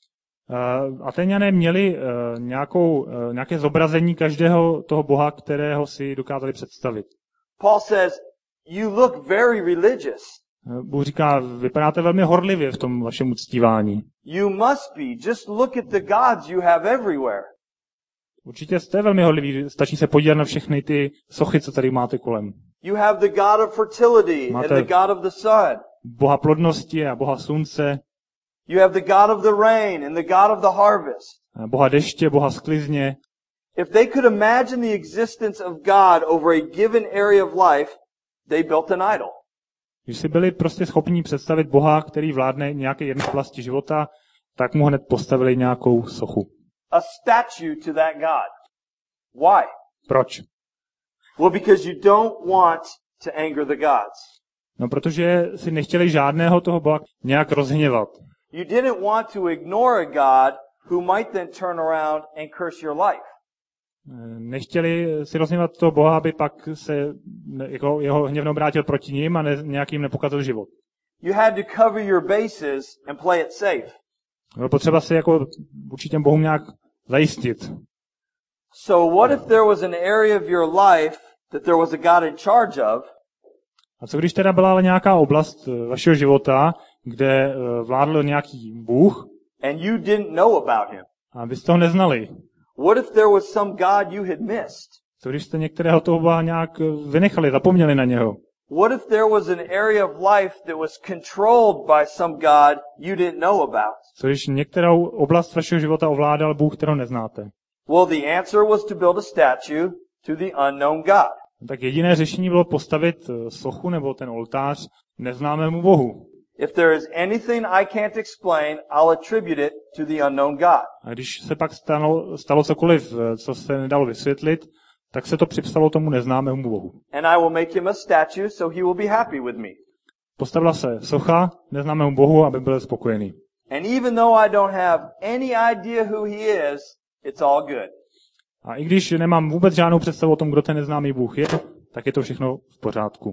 Speaker 2: Uh, Atéňané měli uh, nějakou, uh, nějaké zobrazení každého toho boha, kterého si dokázali představit.
Speaker 1: Paul says, you look very religious.
Speaker 2: Uh, Bůh říká, vypadáte velmi horlivě v tom vašem uctívání.
Speaker 1: You must be. Just look at the gods you have everywhere.
Speaker 2: Určitě jste velmi horliví, stačí se podívat na všechny ty sochy, co tady máte kolem.
Speaker 1: You have the god of fertility and
Speaker 2: Máte
Speaker 1: the god of the sun.
Speaker 2: boha plodnosti a boha slunce,
Speaker 1: You have the god of the rain and the god of the harvest.
Speaker 2: a boha deště, boha sklizně.
Speaker 1: If they could imagine the existence of God over a given area of life, they built an idol.
Speaker 2: Když si byli prostě schopni představit boha, který vládne nějaké jedné oblasti života, tak mu hned postavili nějakou sochu.
Speaker 1: A statue to that God. Why?
Speaker 2: Proč?
Speaker 1: Well, because you don't want to anger the gods.
Speaker 2: No, protože si nechtěli žádného toho boha nějak rozhněvat.
Speaker 1: You didn't want to ignore a God who might then turn around and curse your life.
Speaker 2: Nechtěli si rozhněvat toho boha, aby pak se jako jeho hněv obrátil proti ním a ne, nějakým nepokazil život.
Speaker 1: You had to cover your bases and play it safe.
Speaker 2: Bylo potřeba si jako určitě bohu nějak zajistit.
Speaker 1: So what if there was an area of your life that there was a God in charge of?
Speaker 2: A co když teda byla ale nějaká oblast vašeho života, kde vládl nějaký bůh
Speaker 1: And you didn't know about him?
Speaker 2: a vy jste ho neznali?
Speaker 1: What if there was some God you had missed?
Speaker 2: Co když jste některého toho boha nějak vynechali, zapomněli na něho?
Speaker 1: What if there was an area of life that was controlled by some God you didn't know about?
Speaker 2: Co když některou oblast vašeho života ovládal bůh, kterého neznáte?
Speaker 1: Well, the answer was to build a statue to the unknown God.
Speaker 2: Tak jediné řešení bylo postavit sochu nebo ten oltář neznámému bohu.
Speaker 1: If there is anything I can't explain, I'll attribute it to the unknown God.
Speaker 2: A když se pak stalo, stalo cokoliv, co se nedalo vysvětlit, tak se to připsalo tomu neznámému bohu.
Speaker 1: And I will make him a statue so he will be happy with me.
Speaker 2: Postavila se socha neznámému bohu, aby byl spokojený.
Speaker 1: And even though I don't have any idea who he is, it's all good.
Speaker 2: A i když nemám vůbec žádnou představu o tom, kdo ten neznámý bůh je, tak je to všechno v pořádku.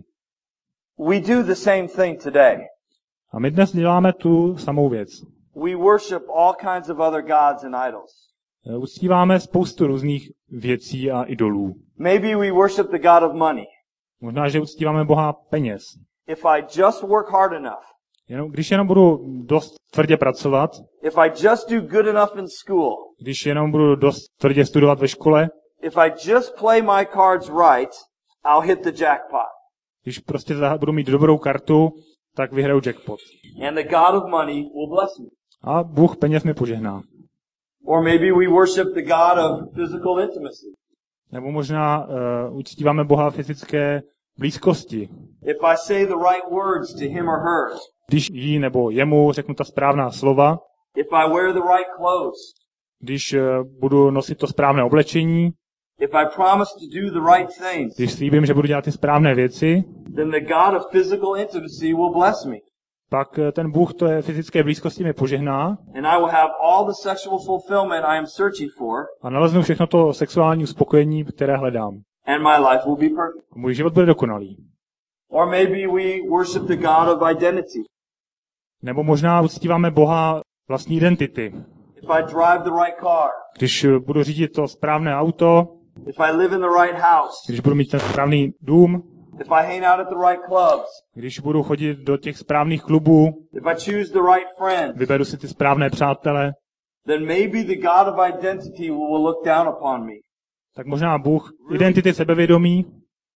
Speaker 1: We do the same thing today.
Speaker 2: A my dnes děláme tu samou věc.
Speaker 1: We worship all kinds of other gods and idols.
Speaker 2: Uctíváme spoustu různých věcí a idolů.
Speaker 1: Maybe we worship the God of money.
Speaker 2: Možná, že uctíváme boha peněz.
Speaker 1: If I just work hard enough,
Speaker 2: Jenom, když jenom budu dost tvrdě pracovat,
Speaker 1: if I just do good enough in school,
Speaker 2: když jenom budu dost tvrdě studovat ve škole,
Speaker 1: if I just play my cards right, I'll hit the jackpot.
Speaker 2: když prostě budu mít dobrou kartu, tak vyhraju jackpot.
Speaker 1: And the God of money will bless me.
Speaker 2: A Bůh peněz mi požehná.
Speaker 1: Or maybe we worship the God of physical intimacy.
Speaker 2: Nebo možná uh, uctíváme Boha fyzické blízkosti.
Speaker 1: If I say the right words to him or her.
Speaker 2: Když jí nebo jemu řeknu ta správná slova.
Speaker 1: If I wear the right clothes.
Speaker 2: Když uh, budu nosit to správné oblečení.
Speaker 1: If I promise to do the right things.
Speaker 2: Když slíbím, že budu dělat ty správné věci.
Speaker 1: Then the God of physical intimacy will bless me.
Speaker 2: Pak ten Bůh té fyzické blízkosti mi požehná.
Speaker 1: And I will have all the sexual fulfillment I am searching for.
Speaker 2: A naleznu všechno to sexuální uspokojení, které hledám.
Speaker 1: And my life will be perfect.
Speaker 2: A můj život bude dokonalý.
Speaker 1: Or maybe we worship the God of identity.
Speaker 2: Nebo možná uctíváme Boha vlastní identity.
Speaker 1: If I drive the right car.
Speaker 2: Když budu řídit to správné auto.
Speaker 1: If I live in the right house.
Speaker 2: Když budu mít ten správný dům.
Speaker 1: If I hang out at the right clubs.
Speaker 2: Když budu chodit do těch správných klubů.
Speaker 1: If I choose the right friends.
Speaker 2: Vyberu si ty správné přátele.
Speaker 1: Then maybe the God of identity will look down upon me.
Speaker 2: Tak možná Bůh identity sebevědomí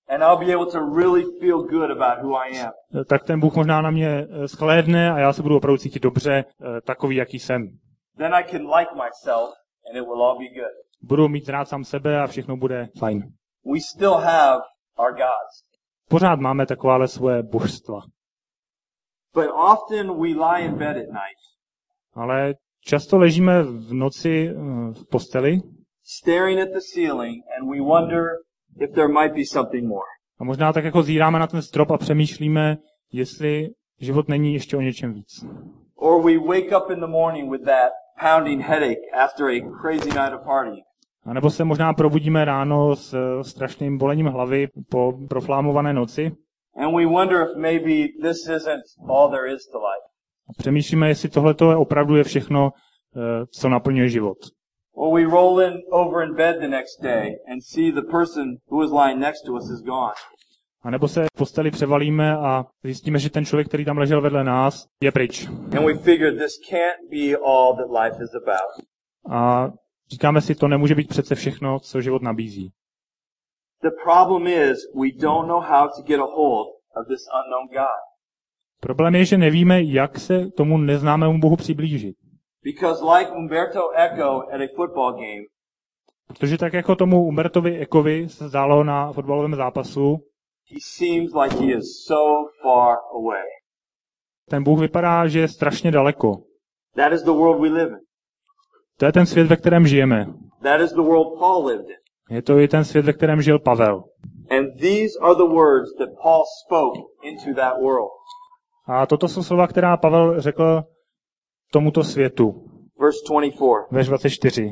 Speaker 1: and I'll be able to really feel good about who I am.
Speaker 2: Tak ten Bůh možná na mě shlédne a já se budu opravdu cítit dobře, takový, jaký jsem.
Speaker 1: Then I can like myself and it will all be good.
Speaker 2: Budu mít rád sám sebe a všechno bude fajn.
Speaker 1: We still have our gods.
Speaker 2: Pořád máme takováhle svoje božstva.
Speaker 1: But often we lie in bed at night.
Speaker 2: Ale často ležíme v noci v posteli.
Speaker 1: Staring at the ceiling and we wonder if there might be something more.
Speaker 2: A možná tak jako zíráme na ten strop a přemýšlíme, jestli život není ještě o něčem víc.
Speaker 1: Or we wake up in the morning with that pounding headache after a crazy night of partying.
Speaker 2: A nebo se možná probudíme ráno s strašným bolením hlavy po proflámované noci.
Speaker 1: And we wonder if maybe this isn't all there is to life.
Speaker 2: A přemýšlíme, jestli tohleto je opravdu je všechno, co naplňuje život.
Speaker 1: Or we roll in over in bed the next day and see the person who was lying next to us is gone.
Speaker 2: A nebo se v posteli převalíme a zjistíme, že ten člověk, který tam ležel vedle nás, je pryč.
Speaker 1: And we figure this can't be all that life is about.
Speaker 2: A říkáme si, to nemůže být přece všechno, co život nabízí.
Speaker 1: The problem is we don't know how to get a hold of this unknown God.
Speaker 2: Problém je, že nevíme, jak se tomu neznámému Bohu přiblížit.
Speaker 1: Because like Umberto Eco at a football game,
Speaker 2: protože tak jako tomu Umbertovi Ecovi se zdálo na fotbalovém zápasu,
Speaker 1: he seems like he is so far away.
Speaker 2: Ten Bůh vypadá, že je strašně daleko.
Speaker 1: That is the world we live in.
Speaker 2: To je ten svět, ve kterém žijeme.
Speaker 1: That is the world Paul lived in.
Speaker 2: Je to i ten svět, ve kterém žil Pavel.
Speaker 1: And these are the words that Paul spoke into that world.
Speaker 2: A toto jsou slova, která Pavel řekl tomuto světu.
Speaker 1: Verse twenty-four.
Speaker 2: Verš dvacet čtyři.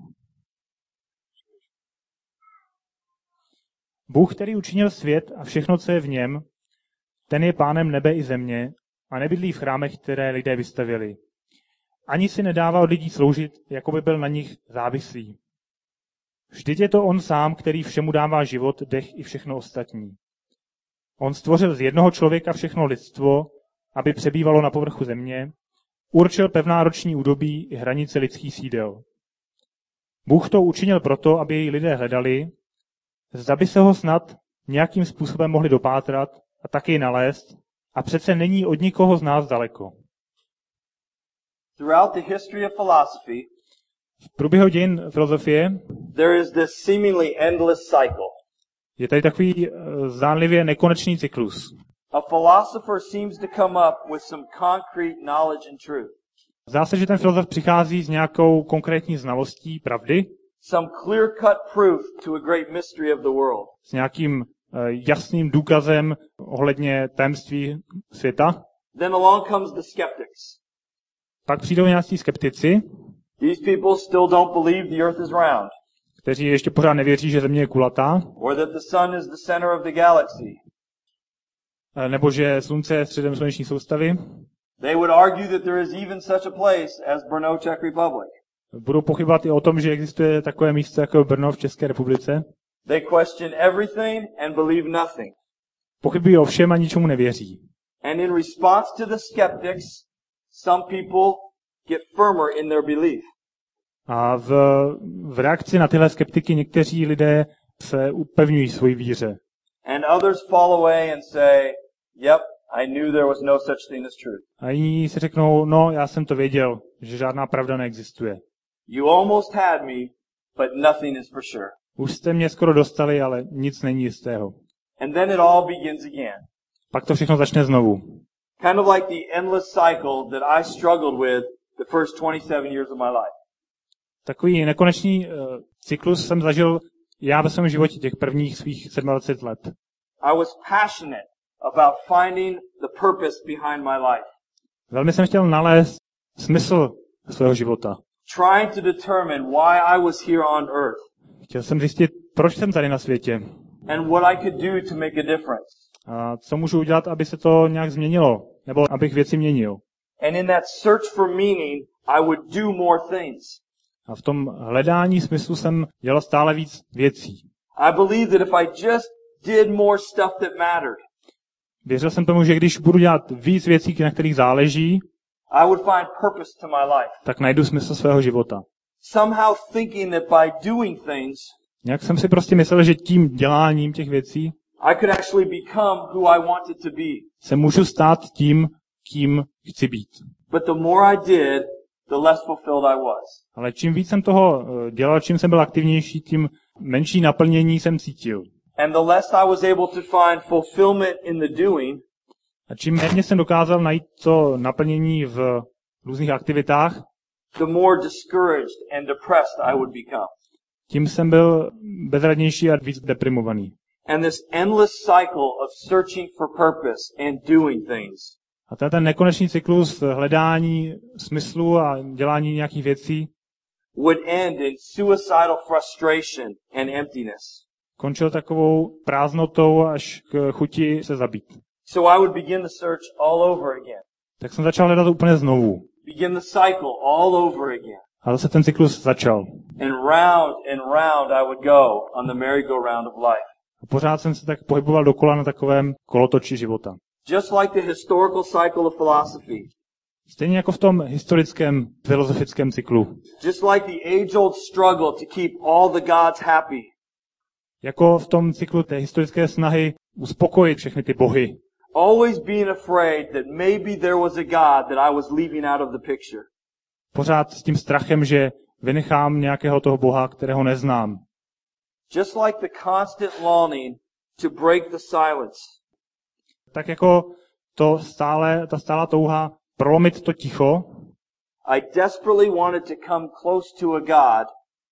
Speaker 2: Bůh, který učinil svět a všechno, co je v něm, ten je pánem nebe i země a nebydlí v chrámech, které lidé vystavěli. Ani si nedává od lidí sloužit, jako by byl na nich závislý. Vždyť je to on sám, který všemu dává život, dech i všechno ostatní. On stvořil z jednoho člověka všechno lidstvo, aby přebývalo na povrchu země, určil pevná roční údobí i hranice lidských sídel. Bůh to učinil proto, aby jej lidé hledali, zda by se ho snad nějakým způsobem mohli dopátrat a taky nalézt, a přece není od nikoho z nás daleko.
Speaker 1: Throughout the history of philosophy,
Speaker 2: v průběhu dějin filozofie
Speaker 1: there is this seemingly endless cycle.
Speaker 2: Je tady takový zdánlivě nekonečný cyklus.
Speaker 1: A philosopher seems to come up with some concrete knowledge and truth.
Speaker 2: Zdá se, že ten filozof přichází s nějakou konkrétní znalostí pravdy,
Speaker 1: some clear-cut proof to a great mystery of the world.
Speaker 2: S nějakým uh, jasným důkazem ohledně tajemství světa.
Speaker 1: Then along comes the skeptics.
Speaker 2: Pak přijdou nějací skeptici.
Speaker 1: These people still don't believe the earth is round.
Speaker 2: Kteří ještě pořád nevěří, že země je kulatá.
Speaker 1: Or that the sun is the center of the galaxy.
Speaker 2: Uh, nebo že slunce je středem sluneční soustavy.
Speaker 1: They would argue that there is even such a place as Brno, Czech Republic.
Speaker 2: Budou pochybovat i o tom, že existuje takové místo jako Brno v České republice.
Speaker 1: They question everything and believe nothing.
Speaker 2: Pochybují o všem a ničemu nevěří.
Speaker 1: And in response to the skeptics, some people get firmer in their belief.
Speaker 2: A v, v reakci na tyhle skeptiky někteří lidé se upevňují svoji víře.
Speaker 1: And others fall away and say, yep, I knew there was no such thing as truth.
Speaker 2: A jiní si řeknou, no, já jsem to věděl, že žádná pravda neexistuje.
Speaker 1: You almost had me, but nothing is for sure.
Speaker 2: Už jste mě skoro dostali, ale nic není jistého.
Speaker 1: And then it all begins again.
Speaker 2: Pak to všechno začne znovu.
Speaker 1: Kind of like the endless cycle that I struggled with the first twenty-seven years of my life.
Speaker 2: Takový nekonečný uh, cyklus jsem zažil já ve svém životě těch prvních svých dvacet sedm let.
Speaker 1: I was passionate about finding the purpose behind my life.
Speaker 2: Velmi jsem chtěl nalézt smysl svého života.
Speaker 1: Trying to determine why I was here on earth.
Speaker 2: Chtěl jsem zjistit, proč jsem tady na světě.
Speaker 1: And what I could do to make a difference.
Speaker 2: A co můžu udělat, aby se to nějak změnilo, nebo abych věci měnil.
Speaker 1: And in that search for meaning, I would do more things.
Speaker 2: A v tom hledání smyslu jsem dělal stále víc věcí.
Speaker 1: I believe that if I just did more stuff that mattered.
Speaker 2: Věřil jsem tomu, že když budu dělat víc věcí, na kterých záleží,
Speaker 1: I would find purpose to my life.
Speaker 2: Tak najdu smysl svého života.
Speaker 1: Somehow thinking that by doing things,
Speaker 2: nějak jsem si prostě myslel, že tím děláním těch věcí,
Speaker 1: I could actually become who I wanted to be.
Speaker 2: se můžu stát tím, kým chci být.
Speaker 1: But the more I did, the less fulfilled I was.
Speaker 2: Ale čím víc jsem toho dělal, čím jsem byl aktivnější, tím menší naplnění jsem cítil.
Speaker 1: And the less I was able to find fulfillment in the doing,
Speaker 2: A čím méně jsem dokázal najít to naplnění v různých aktivitách,
Speaker 1: the more discouraged and depressed I would become.
Speaker 2: tím jsem byl bezradnější a víc deprimovaný.
Speaker 1: And this endless cycle of searching for purpose and doing things
Speaker 2: A to je ten nekonečný cyklus hledání smyslu a dělání nějakých věcí
Speaker 1: would end in suicidal frustration and emptiness.
Speaker 2: končil takovou prázdnotou až k chuti se zabít.
Speaker 1: So I would begin the search all over again.
Speaker 2: Tak jsem začal hledat úplně znovu.
Speaker 1: Begin the cycle all over again.
Speaker 2: A zase ten cyklus začal.
Speaker 1: And round and round I would go on the merry-go-round of life.
Speaker 2: A pořád jsem se tak pohyboval dokola na takovém kolotoči života.
Speaker 1: Just like the historical cycle of philosophy.
Speaker 2: Stejně jako v tom historickém filozofickém cyklu.
Speaker 1: Just like the age-old struggle to keep all the gods happy.
Speaker 2: Jako v tom cyklu té historické snahy uspokojit všechny ty bohy.
Speaker 1: Always being afraid that maybe there was a God that I was leaving out of the picture.
Speaker 2: Pořád s tím strachem, že vynechám nějakého toho boha, kterého neznám.
Speaker 1: Just like the constant longing to break the silence.
Speaker 2: Tak jako to stále, ta stála touha prolomit to ticho.
Speaker 1: I desperately wanted to come close to a God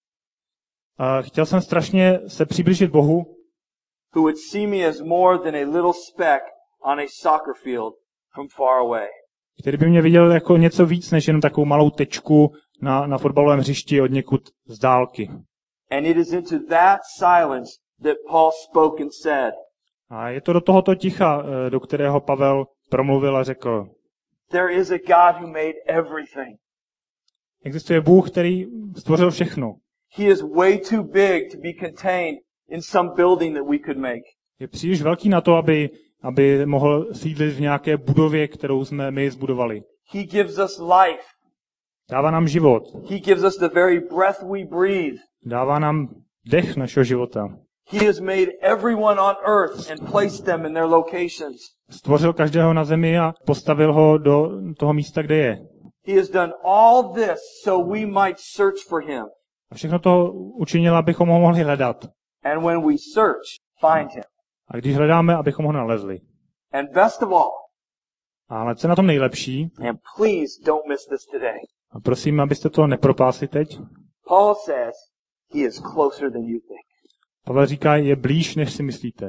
Speaker 2: A chtěl jsem strašně se přiblížit Bohu,
Speaker 1: who would see me as more than a little speck on a soccer field from far away.
Speaker 2: který by mě viděl jako něco víc, než jenom takovou malou tečku na, na fotbalovém hřišti od někud z dálky.
Speaker 1: And it is into that silence that Paul spoke and said,
Speaker 2: A je to do tohoto ticha, do kterého Pavel promluvil a řekl,
Speaker 1: there is a God who made everything.
Speaker 2: existuje Bůh, který stvořil všechno.
Speaker 1: He is way too big to be contained in some building that we could make.
Speaker 2: Je příliš velký na to, aby, aby mohl sídlit v nějaké budově, kterou jsme my zbudovali.
Speaker 1: He gives us life.
Speaker 2: Dává nám život.
Speaker 1: He gives us the very breath we breathe.
Speaker 2: Dává nám dech našeho života.
Speaker 1: He has made everyone on earth and placed them in their locations.
Speaker 2: Stvořil každého na zemi a postavil ho do toho místa, kde je.
Speaker 1: He has done all this so we might search for him.
Speaker 2: A všechno to učinil, abychom ho mohli hledat.
Speaker 1: And when we search, find him.
Speaker 2: A když hledáme, abychom ho nalezli.
Speaker 1: And best of all,
Speaker 2: Ale co je na tom nejlepší,
Speaker 1: and please don't miss this today,
Speaker 2: a prosím, abyste to nepropásli teď,
Speaker 1: Paul says he is closer than you think.
Speaker 2: Pavel říká, je blíž, než si myslíte.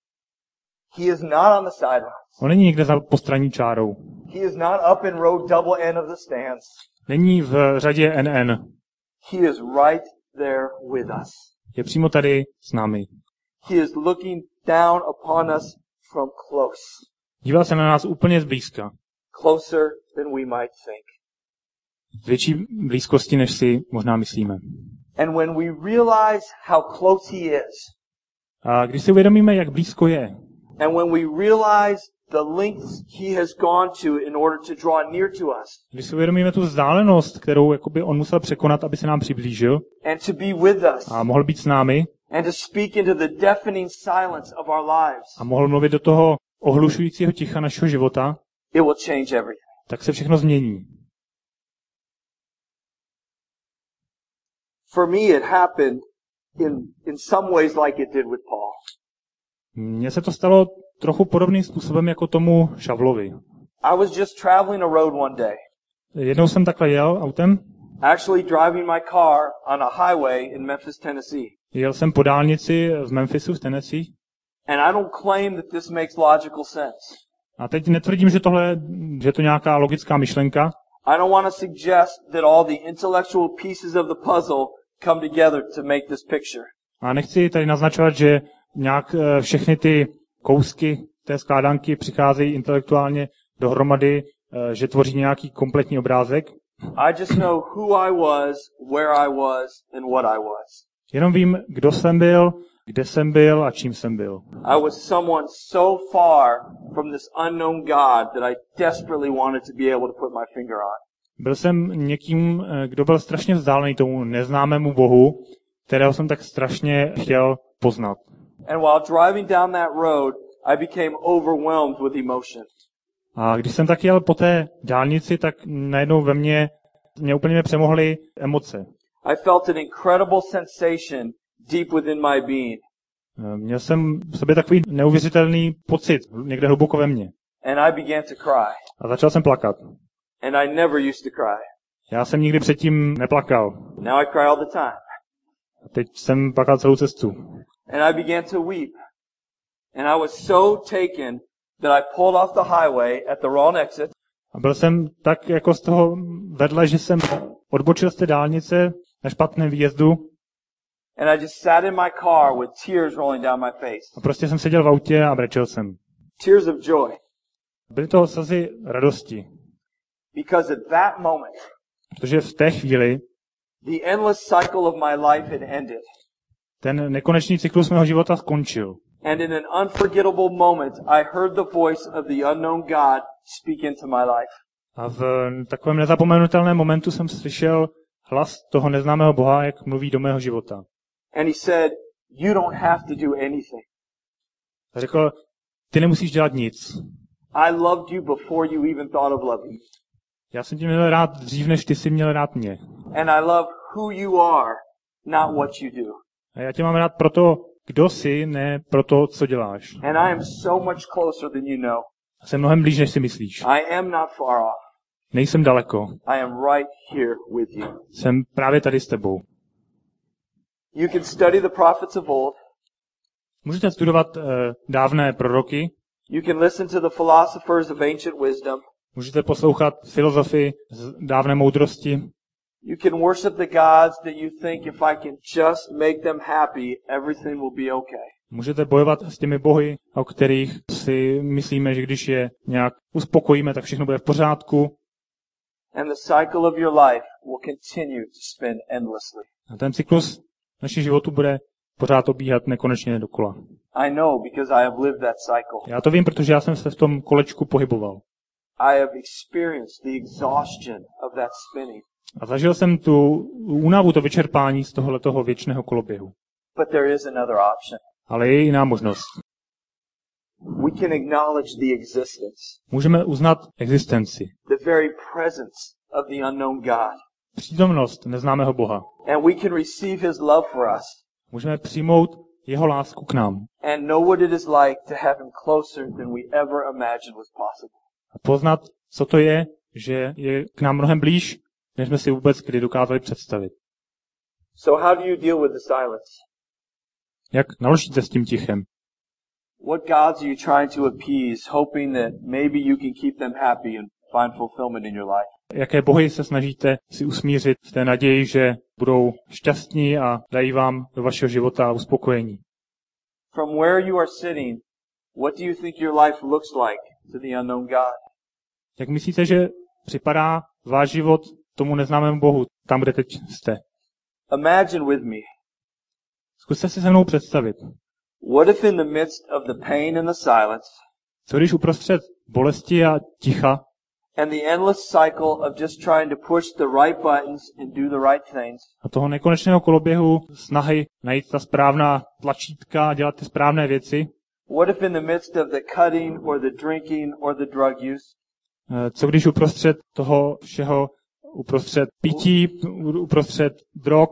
Speaker 1: He is not on the sidelines.
Speaker 2: On není někde za postranní čárou.
Speaker 1: He is not up in row double N of the stands.
Speaker 2: Není v řadě N N.
Speaker 1: He is right there with us.
Speaker 2: Je přímo tady s námi.
Speaker 1: He is looking down upon us from close.
Speaker 2: Dívá se na nás úplně zblízka.
Speaker 1: Closer than we might think.
Speaker 2: Z větší blízkosti, než si možná myslíme.
Speaker 1: And when we realize how close he is,
Speaker 2: A když si uvědomíme, jak blízko je,
Speaker 1: and when we realize the lengths he has gone to in order to draw near to us,
Speaker 2: když si uvědomíme tu vzdálenost, kterou jakoby on musel překonat, aby se nám přiblížil
Speaker 1: and to be with us,
Speaker 2: a mohl být s námi
Speaker 1: and to speak into the deafening silence of our lives,
Speaker 2: a mohl mluvit do toho ohlušujícího ticha našeho života,
Speaker 1: it will change everything.
Speaker 2: tak se všechno změní.
Speaker 1: For me, it happened in, in some ways like it did with Paul.
Speaker 2: Mně se to stalo trochu podobným způsobem jako tomu Šavlovi.
Speaker 1: I was just traveling a road one day,
Speaker 2: Jednou jsem takhle jel autem,
Speaker 1: actually driving my car on a highway in Memphis, Tennessee.
Speaker 2: jel jsem po dálnici v Memphisu v Tennessee
Speaker 1: And I don't claim that this makes logical sense.
Speaker 2: a teď netvrdím, že tohle, že je to nějaká logická myšlenka.
Speaker 1: I don't want to suggest that all the intellectual pieces of the puzzle come together to make this picture.
Speaker 2: A nechci tady naznačovat, že nějak eh, všechny ty kousky té skládanky přicházejí intelektuálně dohromady, eh, že tvoří nějaký kompletní obrázek.
Speaker 1: I just know who I was, where I was, and what I was.
Speaker 2: Jenom vím, kdo jsem byl, kde jsem byl a čím jsem byl.
Speaker 1: I was someone so far from this unknown God that I desperately wanted to be able to put my finger on.
Speaker 2: Byl jsem někým, eh, kdo byl strašně vzdálený tomu neznámému Bohu, kterého jsem tak strašně chtěl poznat.
Speaker 1: And while driving down that road, I became overwhelmed with emotion.
Speaker 2: A když jsem tak jel po té dálnici, tak najednou ve mně, mě úplně mě přemohly emoce.
Speaker 1: I felt an incredible sensation deep within my being.
Speaker 2: Měl jsem v sobě takový neuvěřitelný pocit někde hluboko ve mně.
Speaker 1: And I began to cry.
Speaker 2: A začal jsem plakat.
Speaker 1: And I never used to cry.
Speaker 2: Já jsem nikdy předtím neplakal.
Speaker 1: Now I cry all the time.
Speaker 2: A teď jsem plakal celou cestu.
Speaker 1: And I began to weep. And I was so taken that I pulled off the highway at the wrong exit.
Speaker 2: A byl jsem tak jako z toho vedle, že jsem odbočil z té dálnice na špatném výjezdu.
Speaker 1: And I just sat in my car with tears rolling down my face.
Speaker 2: A prostě jsem seděl v autě a brečel jsem.
Speaker 1: Tears of joy.
Speaker 2: Byly to slzy radosti.
Speaker 1: Because at that moment,
Speaker 2: protože v té chvíli
Speaker 1: the endless cycle of my life had ended.
Speaker 2: Ten nekonečný cyklus mého života skončil.
Speaker 1: And in an unforgettable moment, I heard the voice of the unknown God speak into my life.
Speaker 2: A v takovém nezapomenutelném momentu jsem slyšel hlas toho neznámého Boha, jak mluví do mého života.
Speaker 1: And he said, you don't have to do anything.
Speaker 2: A řekl, ty nemusíš dělat nic.
Speaker 1: I loved you before you even thought of loving me.
Speaker 2: Já jsem tě měl rád dřív, než ty jsi měl rád mě.
Speaker 1: And I love who you are, not what you do.
Speaker 2: A já tě mám rád proto, kdo jsi, ne proto, co děláš.
Speaker 1: And I am so much closer than you know.
Speaker 2: Jsem mnohem blíž, než si myslíš.
Speaker 1: I am not far off.
Speaker 2: Nejsem daleko.
Speaker 1: I am right here with you.
Speaker 2: Jsem právě tady s tebou.
Speaker 1: You can study the prophets of old.
Speaker 2: Můžete studovat uh, dávné proroky.
Speaker 1: You can listen to the philosophers of ancient wisdom.
Speaker 2: Můžete poslouchat filozofii z dávné moudrosti.
Speaker 1: You can worship the gods that you think if I can just make them happy, everything will be okay.
Speaker 2: Můžete bojovat s těmi bohy, o kterých si myslíme, že když je nějak uspokojíme, tak všechno bude v pořádku.
Speaker 1: And the cycle of your life will continue to spin endlessly.
Speaker 2: A ten cyklus našich životů bude pořád obíhat nekonečně dokola.
Speaker 1: I know because I have lived that cycle.
Speaker 2: Já to vím, protože já jsem se v tom kolečku pohyboval.
Speaker 1: I have experienced the exhaustion of that spinning.
Speaker 2: A zažil jsem tu únavu, to vyčerpání z tohoto věčného koloběhu.
Speaker 1: But there is another option.
Speaker 2: Ale je jiná možnost.
Speaker 1: We can acknowledge the existence,
Speaker 2: Můžeme uznat existenci,
Speaker 1: the very presence of the unknown God.
Speaker 2: přítomnost neznámého Boha.
Speaker 1: And we can receive his love for us.
Speaker 2: Můžeme přijmout jeho lásku k nám.
Speaker 1: And know what it is like to have him closer than we ever imagined was possible.
Speaker 2: A poznat, co to je, že je k nám mnohem blíž, než jsme si vůbec kdy dokázali představit.
Speaker 1: So how do you deal with the silence?
Speaker 2: Jak naložíte s tím tichem?
Speaker 1: What gods are you trying to appease, hoping that maybe you can keep them happy and find fulfillment in your life?
Speaker 2: Jaké bohy se snažíte si usmířit v té naději, že budou šťastní a dají vám do vašeho života uspokojení?
Speaker 1: From where you are sitting, what do you think your life looks like to the unknown God?
Speaker 2: Jak myslíte, že připadá váš život tomu neznámému Bohu, tam, kde teď jste?
Speaker 1: Imagine with me.
Speaker 2: Zkuste si se mnou představit.
Speaker 1: What if in the midst of the pain and the silence,
Speaker 2: Co když uprostřed bolesti a ticha
Speaker 1: and the endless cycle of just trying to push the right buttons and do the right things,
Speaker 2: a toho nekonečného koloběhu snahy najít ta správná tlačítka a dělat ty správné věci?
Speaker 1: what if in the midst of the cutting or the drinking or the drug use,
Speaker 2: Co když uprostřed toho všeho, uprostřed pití, uprostřed drog,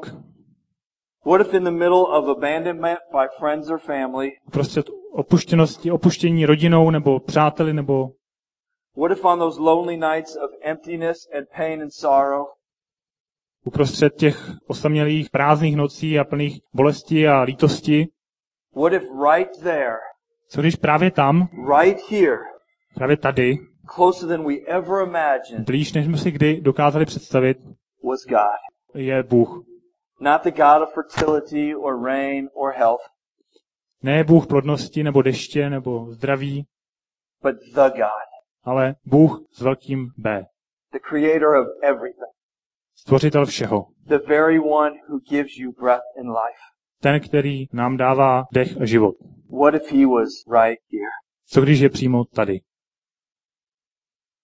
Speaker 1: what if in the middle of abandonment by friends or family,
Speaker 2: uprostřed opuštěnosti, opuštění rodinou nebo přáteli, nebo
Speaker 1: what if on those lonely nights of emptiness and pain and sorrow,
Speaker 2: uprostřed těch osamělých prázdných nocí a plných bolesti a lítosti?
Speaker 1: what if right there,
Speaker 2: Co když právě tam,
Speaker 1: right here,
Speaker 2: právě tady,
Speaker 1: closer than we ever imagined,
Speaker 2: blíž, než jsme si kdy dokázali představit,
Speaker 1: was God?
Speaker 2: je Bůh.
Speaker 1: Not the God of fertility or rain or health,
Speaker 2: Ne Bůh plodnosti nebo deště nebo zdraví,
Speaker 1: but the God,
Speaker 2: ale Bůh s velkým B.
Speaker 1: the creator of everything,
Speaker 2: Stvořitel všeho.
Speaker 1: the very one who gives you breath and life.
Speaker 2: Ten, který nám dává dech a život.
Speaker 1: What if he was right here?
Speaker 2: Co když je přímo tady?